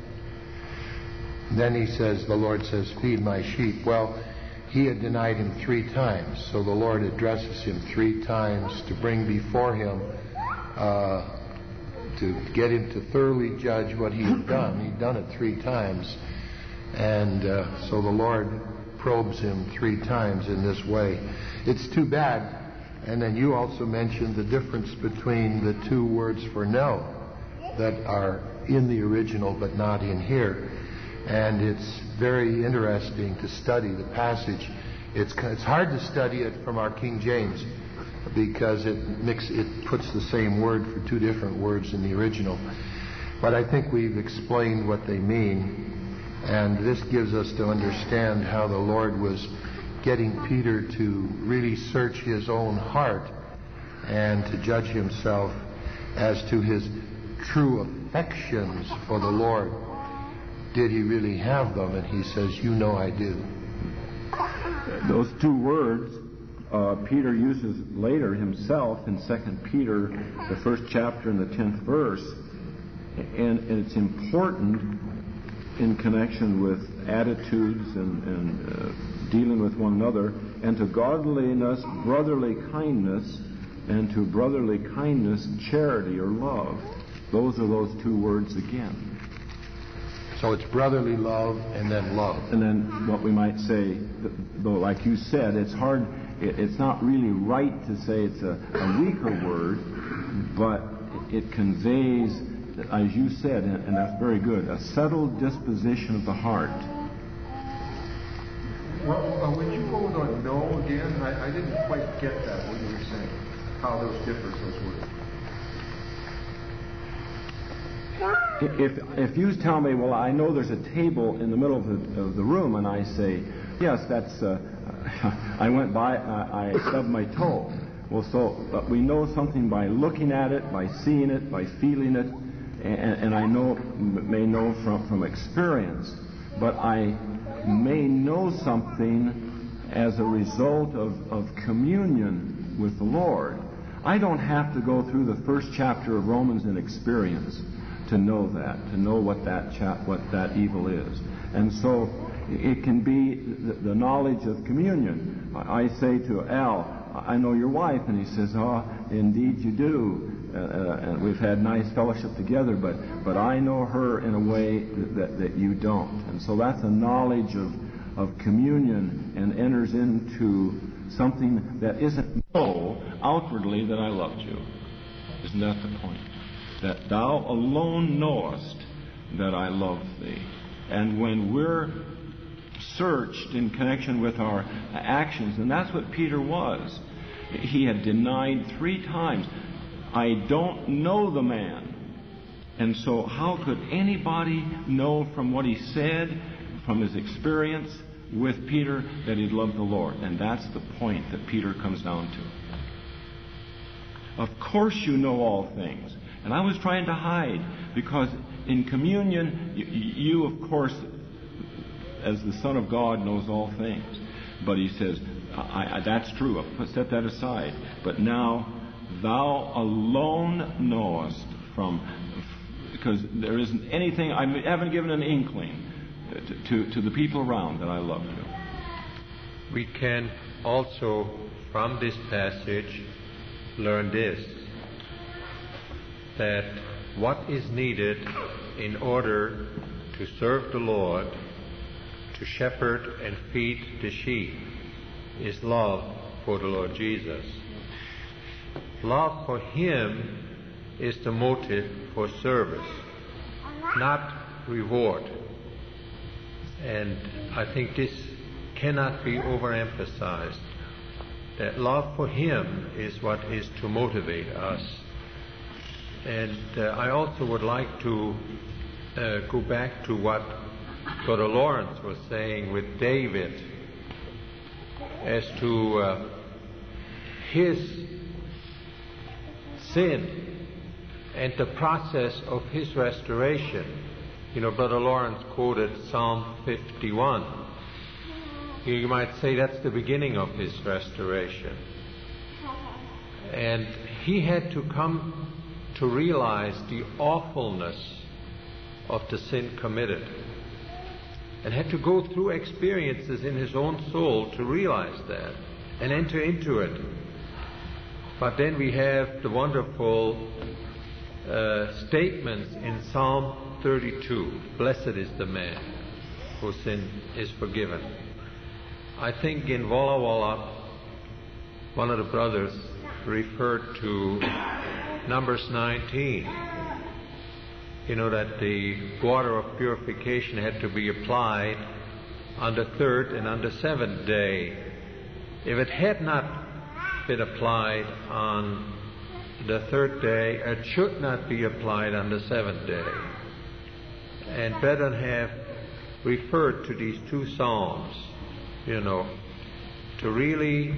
Then he says, the Lord says, feed my sheep. Well, he had denied him three times, so the Lord addresses him three times to bring before him, uh, to get him to thoroughly judge what he had done. He'd done it three times. And uh, so the Lord probes him three times in this way. It's too bad. And then you also mentioned the difference between the two words for no that are in the original but not in here. And it's very interesting to study the passage. It's it's hard to study it from our King James because it mix it puts the same word for two different words in the original. But I think we've explained what they mean. And this gives us to understand how the Lord was getting Peter to really search his own heart and to judge himself as to his true affections for the Lord. Did he really have them? And he says, you know I do. Those two words uh, Peter uses later himself in Second Peter, the first chapter and the tenth verse. And, and it's important in connection with attitudes and, and uh, dealing with one another, and to godliness, brotherly kindness, and to brotherly kindness, charity or love. Those are those two words again. So it's brotherly love and then love. And then what we might say, though, like you said, it's hard, it, it's not really right to say it's a, a weaker word, but it conveys, as you said, and that's very good, a settled disposition of the heart. Well, uh, would you go to no again? I, I didn't quite get that, what you were saying, how those differ, those words. If if you tell me, well, I know there's a table in the middle of the, of the room, and I say, yes, that's, uh, I went by, uh, I stubbed my toe. Well, so but we know something by looking at it, by seeing it, by feeling it, and, and I know may know from, from experience. but I may know something as a result of, of communion with the Lord. I don't have to go through the first chapter of Romans in experience to know that, to know what that cha- what that evil is. And so it can be the, the knowledge of communion. I say to Al, I know your wife, and he says, oh, indeed you do. Uh, uh, and we've had nice fellowship together, but, but I know her in a way that, that, that you don't. And so that's a knowledge of, of communion and enters into something that isn't know outwardly that I loved you. Isn't that the point? That thou alone knowest that I love thee. And when we're searched in connection with our actions, and that's what Peter was. He had denied three times, I don't know the man. And so how could anybody know from what he said, from his experience with Peter, that he loved the Lord? And that's the point that Peter comes down to. Of course you know all things. And I was trying to hide, because in communion, you, you of course, as the Son of God, knows all things. But he says, I, I, that's true. I'll set that aside. But now, thou alone knowest from, because there isn't anything, I haven't given an inkling to, to, to the people around that I love you. We can also, from this passage, learn this, that what is needed in order to serve the Lord, to shepherd and feed the sheep, is love for the Lord Jesus. Love for Him is the motive for service, not reward. And I think this cannot be overemphasized, that love for Him is what is to motivate us. And uh, I also would like to uh, go back to what Brother Lawrence was saying with David as to uh, his sin and the process of his restoration. You know, Brother Lawrence quoted Psalm fifty-one. You might say that's the beginning of his restoration. And he had to come to realize the awfulness of the sin committed, and had to go through experiences in his own soul to realize that and enter into it. But then we have the wonderful uh, statements in Psalm thirty-two, blessed is the man whose sin is forgiven. I think in Walla Walla, one of the brothers referred to Numbers nineteen. You know, that the water of purification had to be applied on the third and on the seventh day. If it had not been applied on the third day, it should not be applied on the seventh day. And brethren have referred to these two Psalms, you know, to really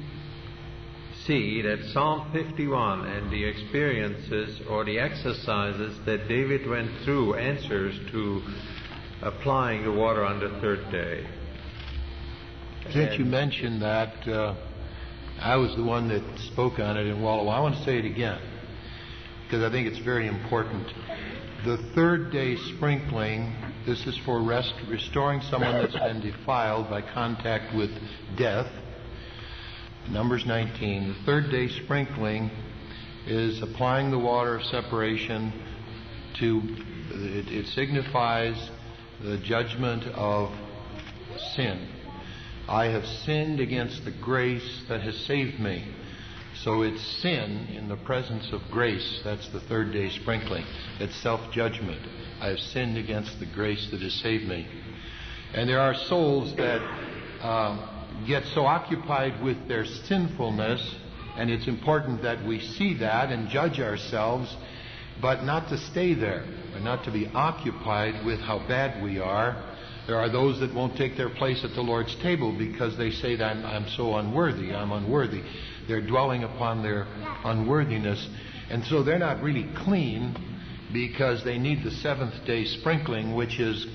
see that Psalm fifty-one and the experiences or the exercises that David went through answers to applying the water on the third day. Since and you mentioned that, uh, I was the one that spoke on it in Walla Walla. I want to say it again, because I think it's very important. The third day sprinkling, this is for rest, restoring someone that's been defiled by contact with death. Numbers nineteen, the third day sprinkling is applying the water of separation to, it, it signifies the judgment of sin. I have sinned against the grace that has saved me. So it's sin in the presence of grace. That's the third day sprinkling. It's self-judgment. I have sinned against the grace that has saved me. And there are souls that Uh, get so occupied with their sinfulness, and it's important that we see that and judge ourselves, but not to stay there, and not to be occupied with how bad we are. There are those that won't take their place at the Lord's table because they say that I'm, I'm so unworthy, I'm unworthy. They're dwelling upon their unworthiness, and so they're not really clean because they need the seventh day sprinkling, which is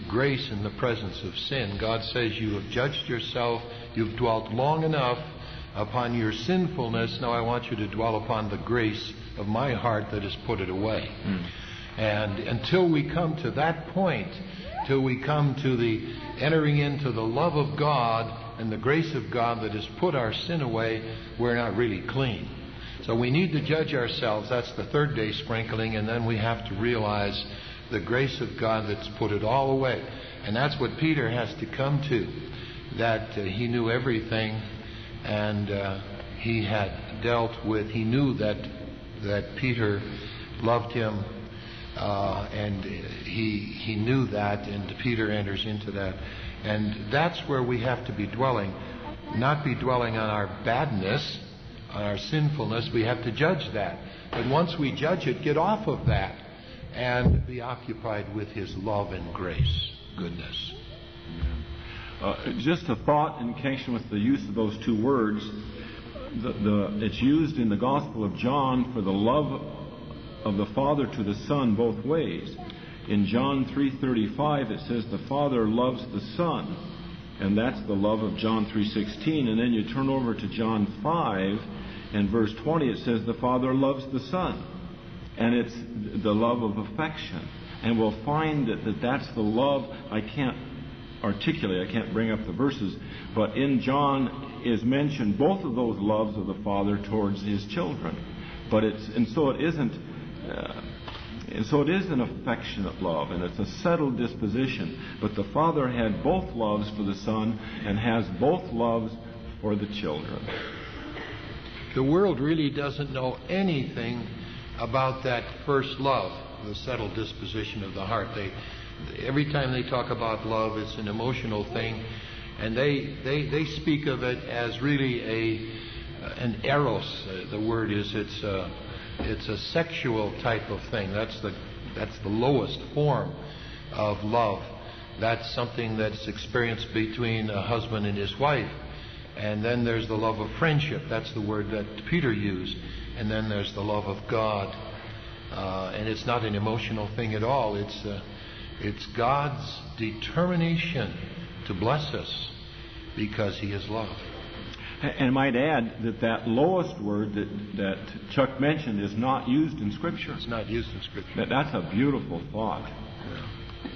grace in the presence of sin. God says, you have judged yourself, you've dwelt long enough upon your sinfulness, now I want you to dwell upon the grace of my heart that has put it away. Mm. And until we come to that point, till we come to the entering into the love of God and the grace of God that has put our sin away, we're not really clean. So we need to judge ourselves. That's the third day sprinkling, and then we have to realize the grace of God that's put it all away. And that's what Peter has to come to, that uh, he knew everything, and uh, he had dealt with, he knew that that Peter loved him, uh, and he he knew that, and Peter enters into that. And that's where we have to be dwelling, not be dwelling on our badness, on our sinfulness. We have to judge that. But once we judge it, get off of that and be occupied with his love and grace, goodness. Uh, just a thought in connection with the use of those two words. The, the, it's used in the Gospel of John for the love of the Father to the Son both ways. In John three thirty-five, it says the Father loves the Son, and that's the love of John three sixteen. And then you turn over to John five, and verse twenty, it says the Father loves the Son, and it's the love of affection. And we'll find that, that that's the love. I can't articulate, I can't bring up the verses, but in John is mentioned both of those loves of the Father towards his children. But it's and so it isn't. Uh, And so it is an affectionate love, and it's a settled disposition. But the Father had both loves for the Son and has both loves for the children. The world really doesn't know anything about that first love, the settled disposition of the heart. They, every time they talk about love, it's an emotional thing, and they they, they speak of it as really a an eros. Uh, the word is it's. Uh, It's a sexual type of thing. That's the that's the lowest form of love. That's something that's experienced between a husband and his wife. And then there's the love of friendship. That's the word that Peter used. And then there's the love of God. Uh, and it's not an emotional thing at all. It's uh, it's God's determination to bless us because He is love. And I might add that that lowest word that, that Chuck mentioned is not used in Scripture. It's not used in Scripture. That, that's a beautiful thought. Yeah.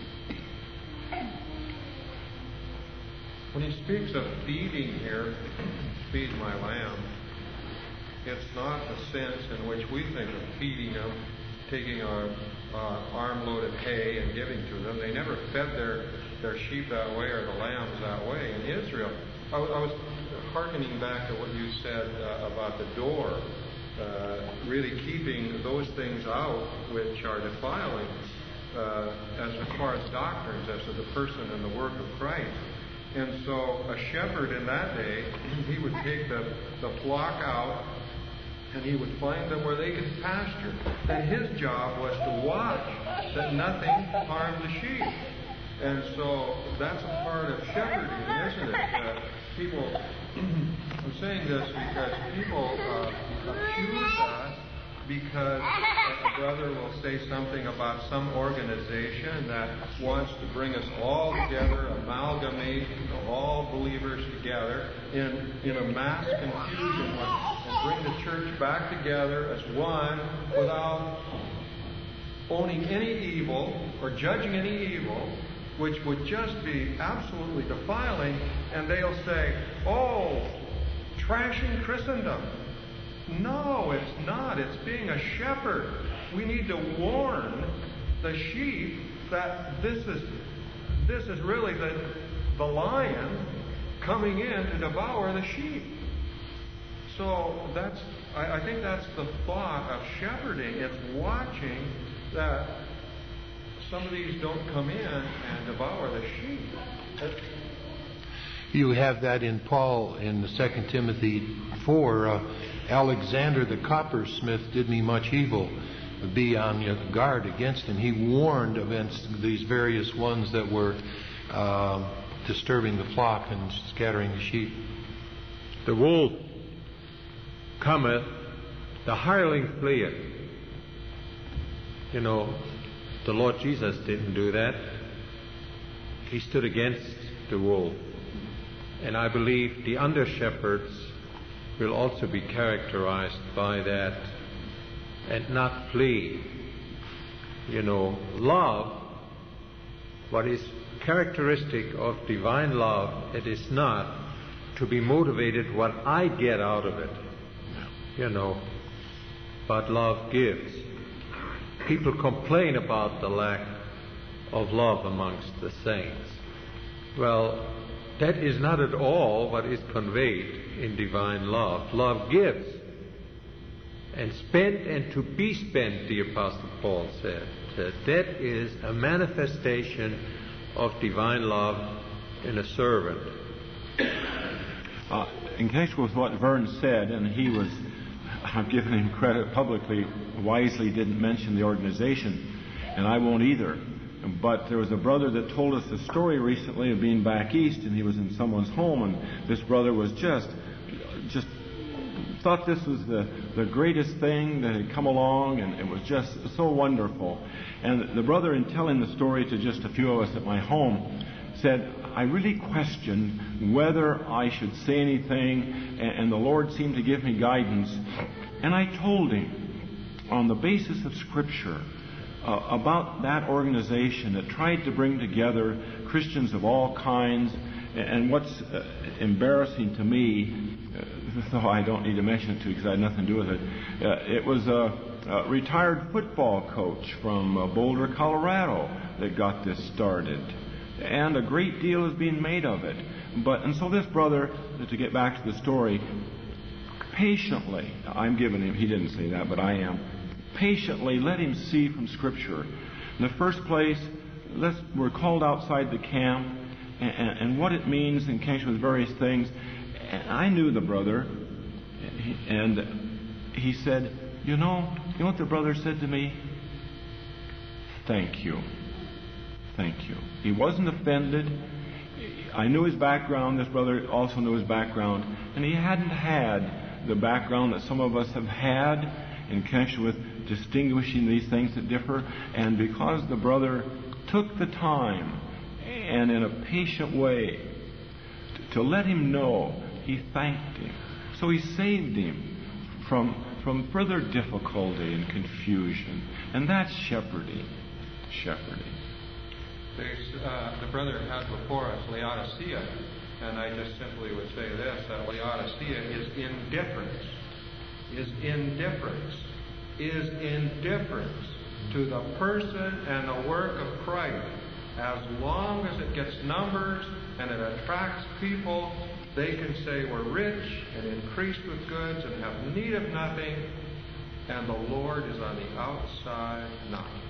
When he speaks of feeding here, feed my lamb, it's not the sense in which we think of feeding them, taking a uh, armload of hay and giving to them. They never fed their, their sheep that way or the lambs that way in Israel. I, I was hearkening back to what you said uh, about the door, uh, really keeping those things out which are defiling uh, as far as doctrines, as to the person and the work of Christ. And so a shepherd in that day, he would take the, the flock out and he would find them where they could pasture. And his job was to watch that nothing harmed the sheep. And so that's a part of shepherding, isn't it? Uh, people, I'm saying this because people uh, accuse us because a brother will say something about some organization that wants to bring us all together, amalgamate all believers together in, in a mass confusion and bring the church back together as one without owning any evil or judging any evil, which would just be absolutely defiling, and they'll say, oh, trashing Christendom. No, it's not. It's being a shepherd. We need to warn the sheep that this is this is really the, the lion coming in to devour the sheep. So that's I, I think that's the thought of shepherding. It's watching that some of these don't come in and devour the sheep. That's, you have that in Paul in the Second Timothy four. Uh, Alexander the coppersmith did me much evil. Be on your guard against him. He warned against these various ones that were uh, disturbing the flock and scattering the sheep. The wolf cometh, the hireling fleeth. You know, the Lord Jesus didn't do that. he stood against the wolf. And I believe the under-shepherds will also be characterized by that and not flee. You know, love, what is characteristic of divine love, it is not to be motivated what I get out of it, you know, but love gives. People complain about the lack of love amongst the saints. Well, that is not at all what is conveyed in divine love. Love gives. And spent and to be spent, the Apostle Paul said. That is a manifestation of divine love in a servant. Uh, in connection with what Vern said, and he was, I've given him credit publicly, wisely didn't mention the organization, and I won't either. But there was a brother that told us a story recently of being back east, and he was in someone's home, and this brother was just, just thought this was the, the greatest thing that had come along, and it was just so wonderful. And the brother, in telling the story to just a few of us at my home, said, I really questioned whether I should say anything, and, and the Lord seemed to give me guidance. And I told him, on the basis of Scripture, uh, about that organization that tried to bring together Christians of all kinds. And what's uh, embarrassing to me, uh, though I don't need to mention it to you because I had nothing to do with it, uh, it was a, a retired football coach from uh, Boulder, Colorado that got this started. And a great deal is being made of it. But and so this brother, to get back to the story, patiently, I'm giving him, he didn't say that, but I am, patiently let him see from Scripture. In the first place, let's, we're called outside the camp, and, and, and what it means in connection with various things. And I knew the brother, and he said, you know, you know what the brother said to me? Thank you. Thank you. He wasn't offended. I knew his background. This brother also knew his background. And he hadn't had the background that some of us have had in connection with distinguishing these things that differ. And because the brother took the time and in a patient way to let him know, he thanked him. So he saved him from, from further difficulty and confusion. And that's shepherding. Shepherding. There's, uh, the brother had before us Laodicea, and I just simply would say this, that Laodicea is indifference, is indifference, is indifference to the person and the work of Christ. As long as it gets numbers and it attracts people, they can say we're rich and increased with goods and have need of nothing, and the Lord is on the outside knocking.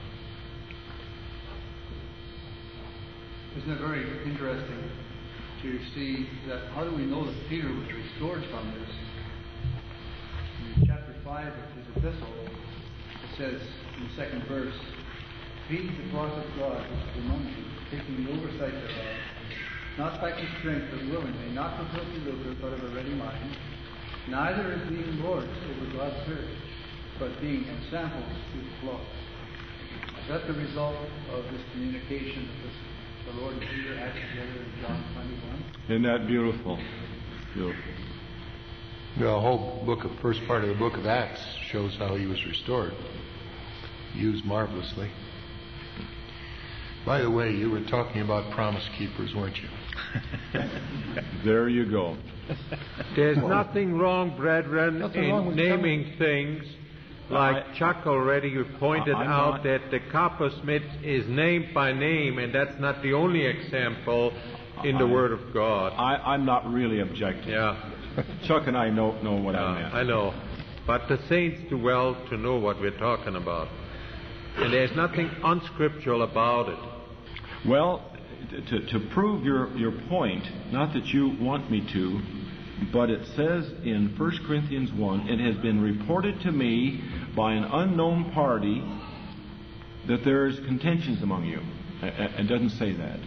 Isn't it very interesting to see that how do we know that Peter was restored from this? In chapter five of his epistle, it says in the second verse, feed the flock of God which is among you, taking the oversight thereof, not by constraint but willingly, not for filthy lucre but of a ready mind, neither as being lords over God's church, but being ensamples to the flock. Is that the result of this communication of this? The Lord and Peter had together in John twenty-one. Isn't that beautiful? Beautiful. The whole book of first part of the book of Acts shows how he was restored, used marvelously. By the way, you were talking about promise keepers, weren't you? There you go. There's nothing wrong, brethren, Nothing in wrong with naming things. Like I, Chuck already pointed I'm out not, that the coppersmith is named by name, and that's not the only example in the I, Word of God. I, I'm not really objecting. Yeah. Chuck and I know, know what yeah, I meant. I know. But the saints do well to know what we're talking about. And there's nothing unscriptural about it. Well, to, to prove your, your point, not that you want me to, but it says in First Corinthians one, it has been reported to me by an unknown party that there's contentions among you. It doesn't say that.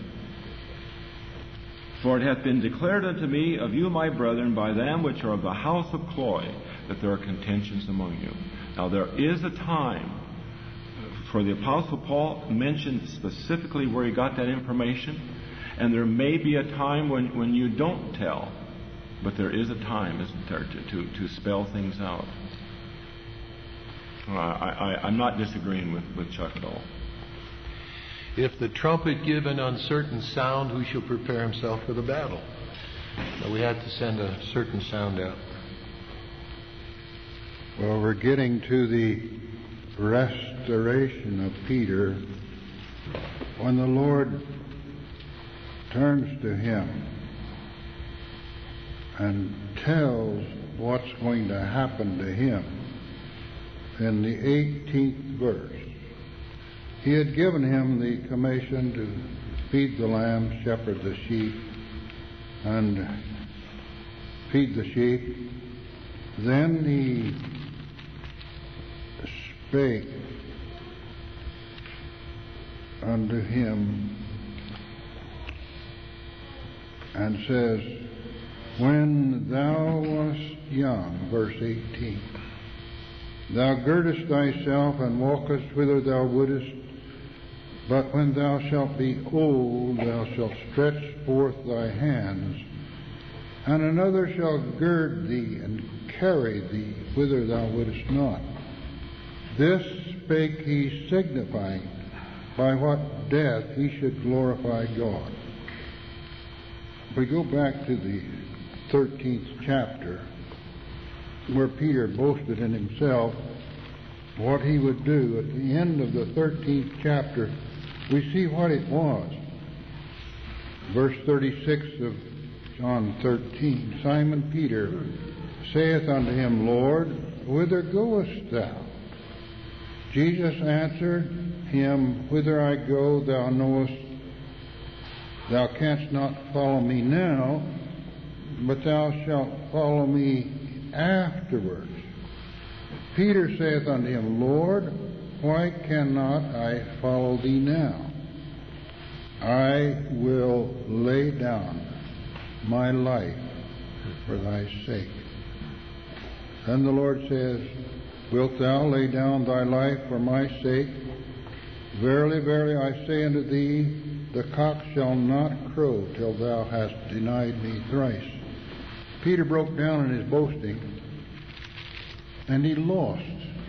For it hath been declared unto me of you, my brethren, by them which are of the house of Chloe, that there are contentions among you. Now there is a time, for the Apostle Paul mentioned specifically where he got that information, And there may be a time when, when you don't tell, but there is a time, isn't there, to, to, to spell things out. Uh, I, I, I'm not disagreeing with, with Chuck at all. If the trumpet give an uncertain sound, who shall prepare himself for the battle? So we had to send a certain sound out. Well, we're getting to the restoration of Peter when the Lord turns to him and tells what's going to happen to him. In the eighteenth verse, he had given him the commission to feed the lambs, shepherd the sheep, and feed the sheep. Then he spake unto him and says, when thou wast young, verse eighteen, thou girdest thyself and walkest whither thou wouldest, but when thou shalt be old, thou shalt stretch forth thy hands, and another shall gird thee and carry thee whither thou wouldest not. This spake he, signifying by what death he should glorify God. If we go back to the thirteenth chapter, where Peter boasted in himself what he would do, at the end of the thirteenth chapter, we see what it was. Verse thirty-six of John thirteen, Simon Peter saith unto him, Lord, whither goest thou? Jesus answered him, whither I go thou knowest, thou canst not follow me now, but thou shalt follow me afterwards. Peter saith unto him, Lord, why cannot I follow thee now? I will lay down my life for thy sake. Then the Lord says, wilt thou lay down thy life for my sake? Verily, verily, I say unto thee, the cock shall not crow till thou hast denied me thrice. Peter broke down in his boasting, and he lost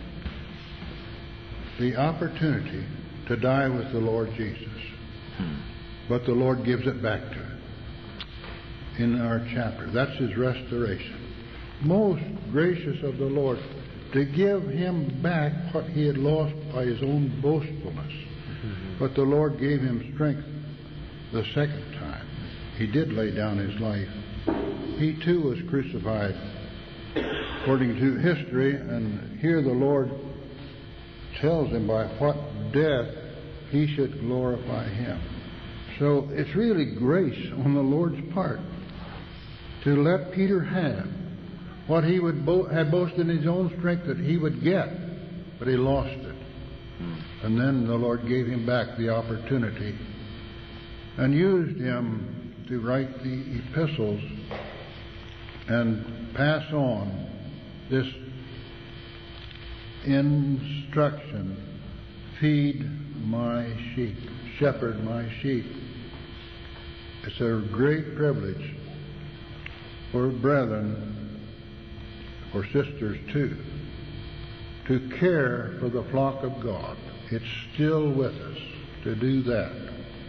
the opportunity to die with the Lord Jesus. Hmm. But the Lord gives it back to him in our chapter. That's his restoration. Most gracious of the Lord, to give him back what he had lost by his own boastfulness. Mm-hmm. But the Lord gave him strength the second time. He did lay down his life. He too was crucified according to history, and here the Lord tells him by what death he should glorify him. So it's really grace on the Lord's part to let Peter have what he would bo- had boasted in his own strength that he would get, but he lost it. And then the Lord gave him back the opportunity and used him to write the epistles and pass on this instruction, feed my sheep, shepherd my sheep. It's a great privilege for brethren, or sisters too, to care for the flock of God. It's still with us to do that.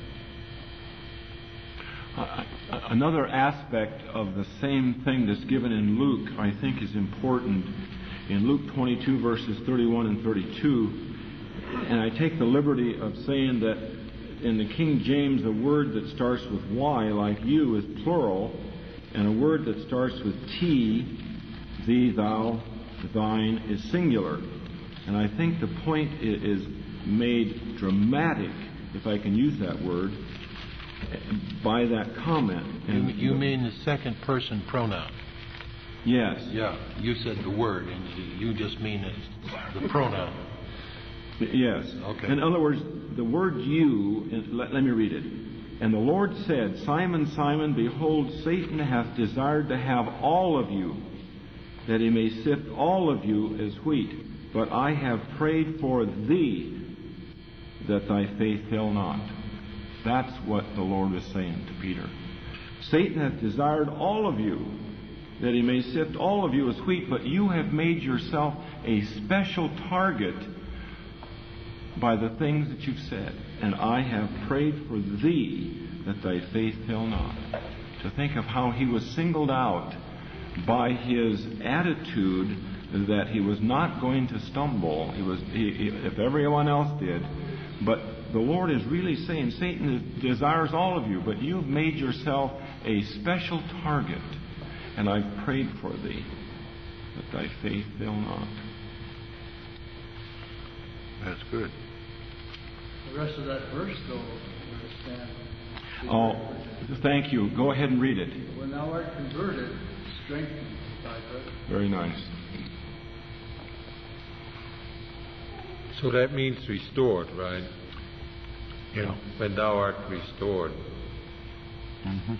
Uh, another aspect of the same thing that's given in Luke, I think, is important. In Luke twenty-two, verses thirty-one and thirty-two, and I take the liberty of saying that in the King James, a word that starts with Y, like you, is plural, and a word that starts with T, thee, thou, thine, is singular. And I think the point is made dramatic, if I can use that word, by that comment. And you, you mean the second person pronoun? Yes. Yeah, you said the word, and you just mean the, the pronoun. Yes. Okay. In other words, the word you, let, let me read it. And the Lord said, Simon, Simon, behold, Satan hath desired to have all of you, that he may sift all of you as wheat. But I have prayed for thee, that thy faith fail not. That's what the Lord was saying to Peter. Satan hath desired all of you, that he may sift all of you as wheat, but you have made yourself a special target by the things that you've said. And I have prayed for thee, that thy faith fail not. To think of how he was singled out by his attitude that he was not going to stumble. He was, he, he, if everyone else did. But the Lord is really saying, Satan desires all of you, but you've made yourself a special target. And I've prayed for thee, that thy faith fail not. That's good. The rest of that verse, though, understand. Oh, thank you. Go ahead and read it. When thou art converted, strengthen thy faith. Very nice. So that means restored, right? Yeah. When thou art restored. Mm-hmm.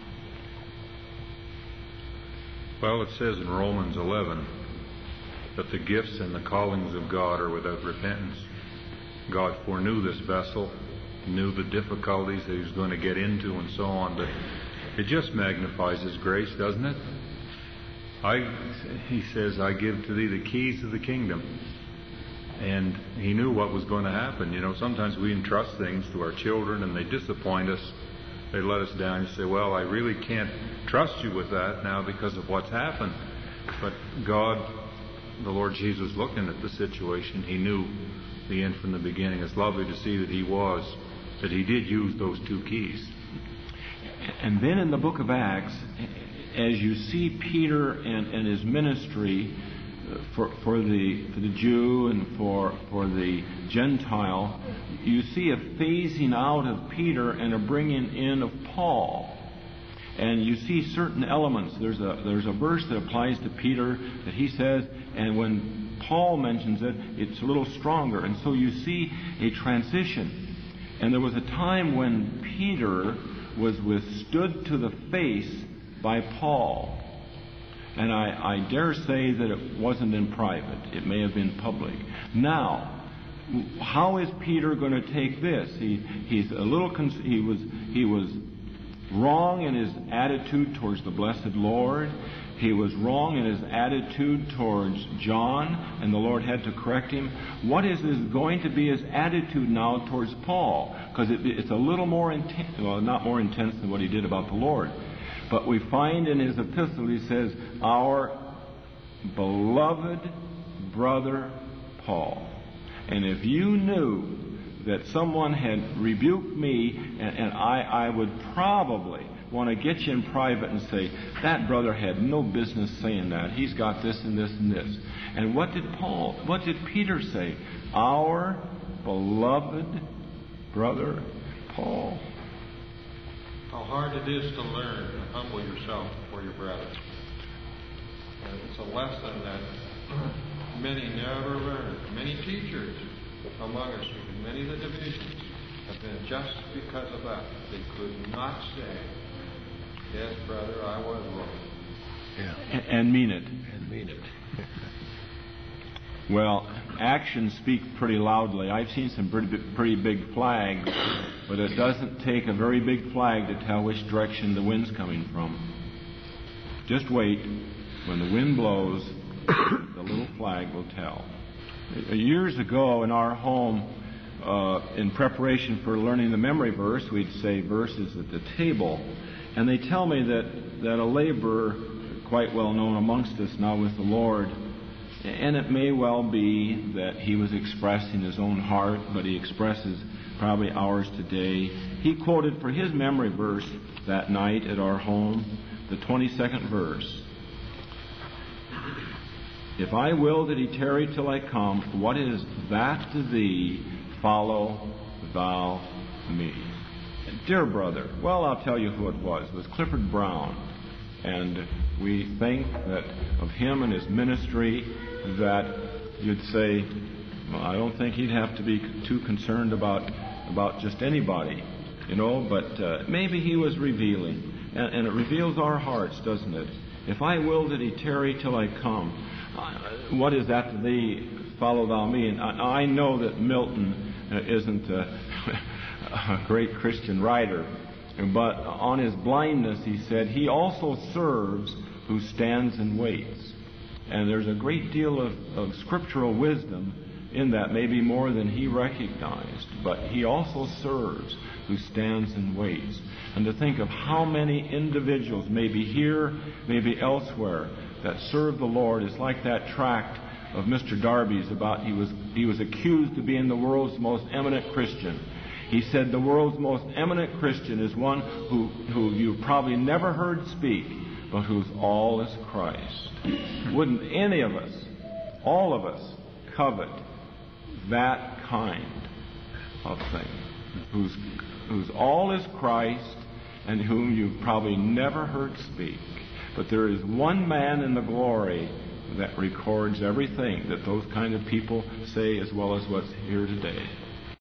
Well, it says in Romans eleven that the gifts and the callings of God are without repentance. God foreknew this vessel, knew the difficulties that he was going to get into and so on, but it just magnifies his grace, doesn't it? I, he says, I give to thee the keys of the kingdom. And he knew what was going to happen. You know, sometimes we entrust things to our children and they disappoint us. They let us down. You say, well, I really can't trust you with that now because of what's happened. But God, the Lord Jesus, looking at the situation, he knew the end from the beginning. It's lovely to see that he was, that he did use those two keys. And then in the book of Acts, as you see Peter and, and his ministry for, for the for the Jew and for for the Gentile, you see a phasing out of Peter and a bringing in of Paul. And you see certain elements. There's a there's a verse that applies to Peter that he says, and when Paul mentions it, it's a little stronger. And so you see a transition. And there was a time when Peter was withstood to the face by Paul. And I, I dare say that it wasn't in private. It may have been public. Now, how is Peter going to take this? He he's a little cons- he was he was wrong in his attitude towards the blessed Lord. He was wrong in his attitude towards John, and the Lord had to correct him. What is his, going to be his attitude now towards Paul? Because it, it's a little more intense, well, not more intense than what he did about the Lord. But we find in his epistle, he says, our beloved brother Paul. And if you knew that someone had rebuked me, and, and I, I would probably want to get you in private and say, that brother had no business saying that. He's got this and this and this. And what did Paul, what did Peter say? Our beloved brother Paul. How hard it is to learn to humble yourself before your brother. And it's a lesson that many never learn. Many teachers among us, many of the divisions, have been just because of that. They could not say, yes, brother, I was wrong. Yeah. And, and mean it. And mean it. Well, actions speak pretty loudly. I've seen some pretty, pretty big flags, but it doesn't take a very big flag to tell which direction the wind's coming from. Just wait. When the wind blows, the little flag will tell. Years ago in our home, uh, in preparation for learning the memory verse, we'd say verses at the table. And they tell me that, that a laborer, quite well known amongst us now with the Lord, and it may well be that he was expressing his own heart, but he expresses probably ours today. He quoted for his memory verse that night at our home, the twenty-second verse. If I will that he tarry till I come, what is that to thee? Follow thou me. Dear brother, well, I'll tell you who it was. It was Clifford Brown. And we think that of him and his ministry that you'd say, well, I don't think he'd have to be too concerned about about just anybody, you know, but uh, maybe he was revealing. And, and it reveals our hearts, doesn't it? If I will that he tarry till I come, uh, what is that to thee? Follow thou me. And I, I know that Milton uh, isn't uh, a great Christian writer. But on his blindness, he said, he also serves who stands and waits. And there's a great deal of, of scriptural wisdom in that, maybe more than he recognized. But he also serves who stands and waits. And to think of how many individuals, maybe here, maybe elsewhere, that serve the Lord is like that tract of Mister Darby's about he was he was accused of being the world's most eminent Christian. He said the world's most eminent Christian is one who, who you've probably never heard speak, but whose all is Christ. Wouldn't any of us, all of us, covet that kind of thing? Whose, whose all is Christ and whom you've probably never heard speak. But there is one man in the glory that records everything that those kind of people say as well as what's here today.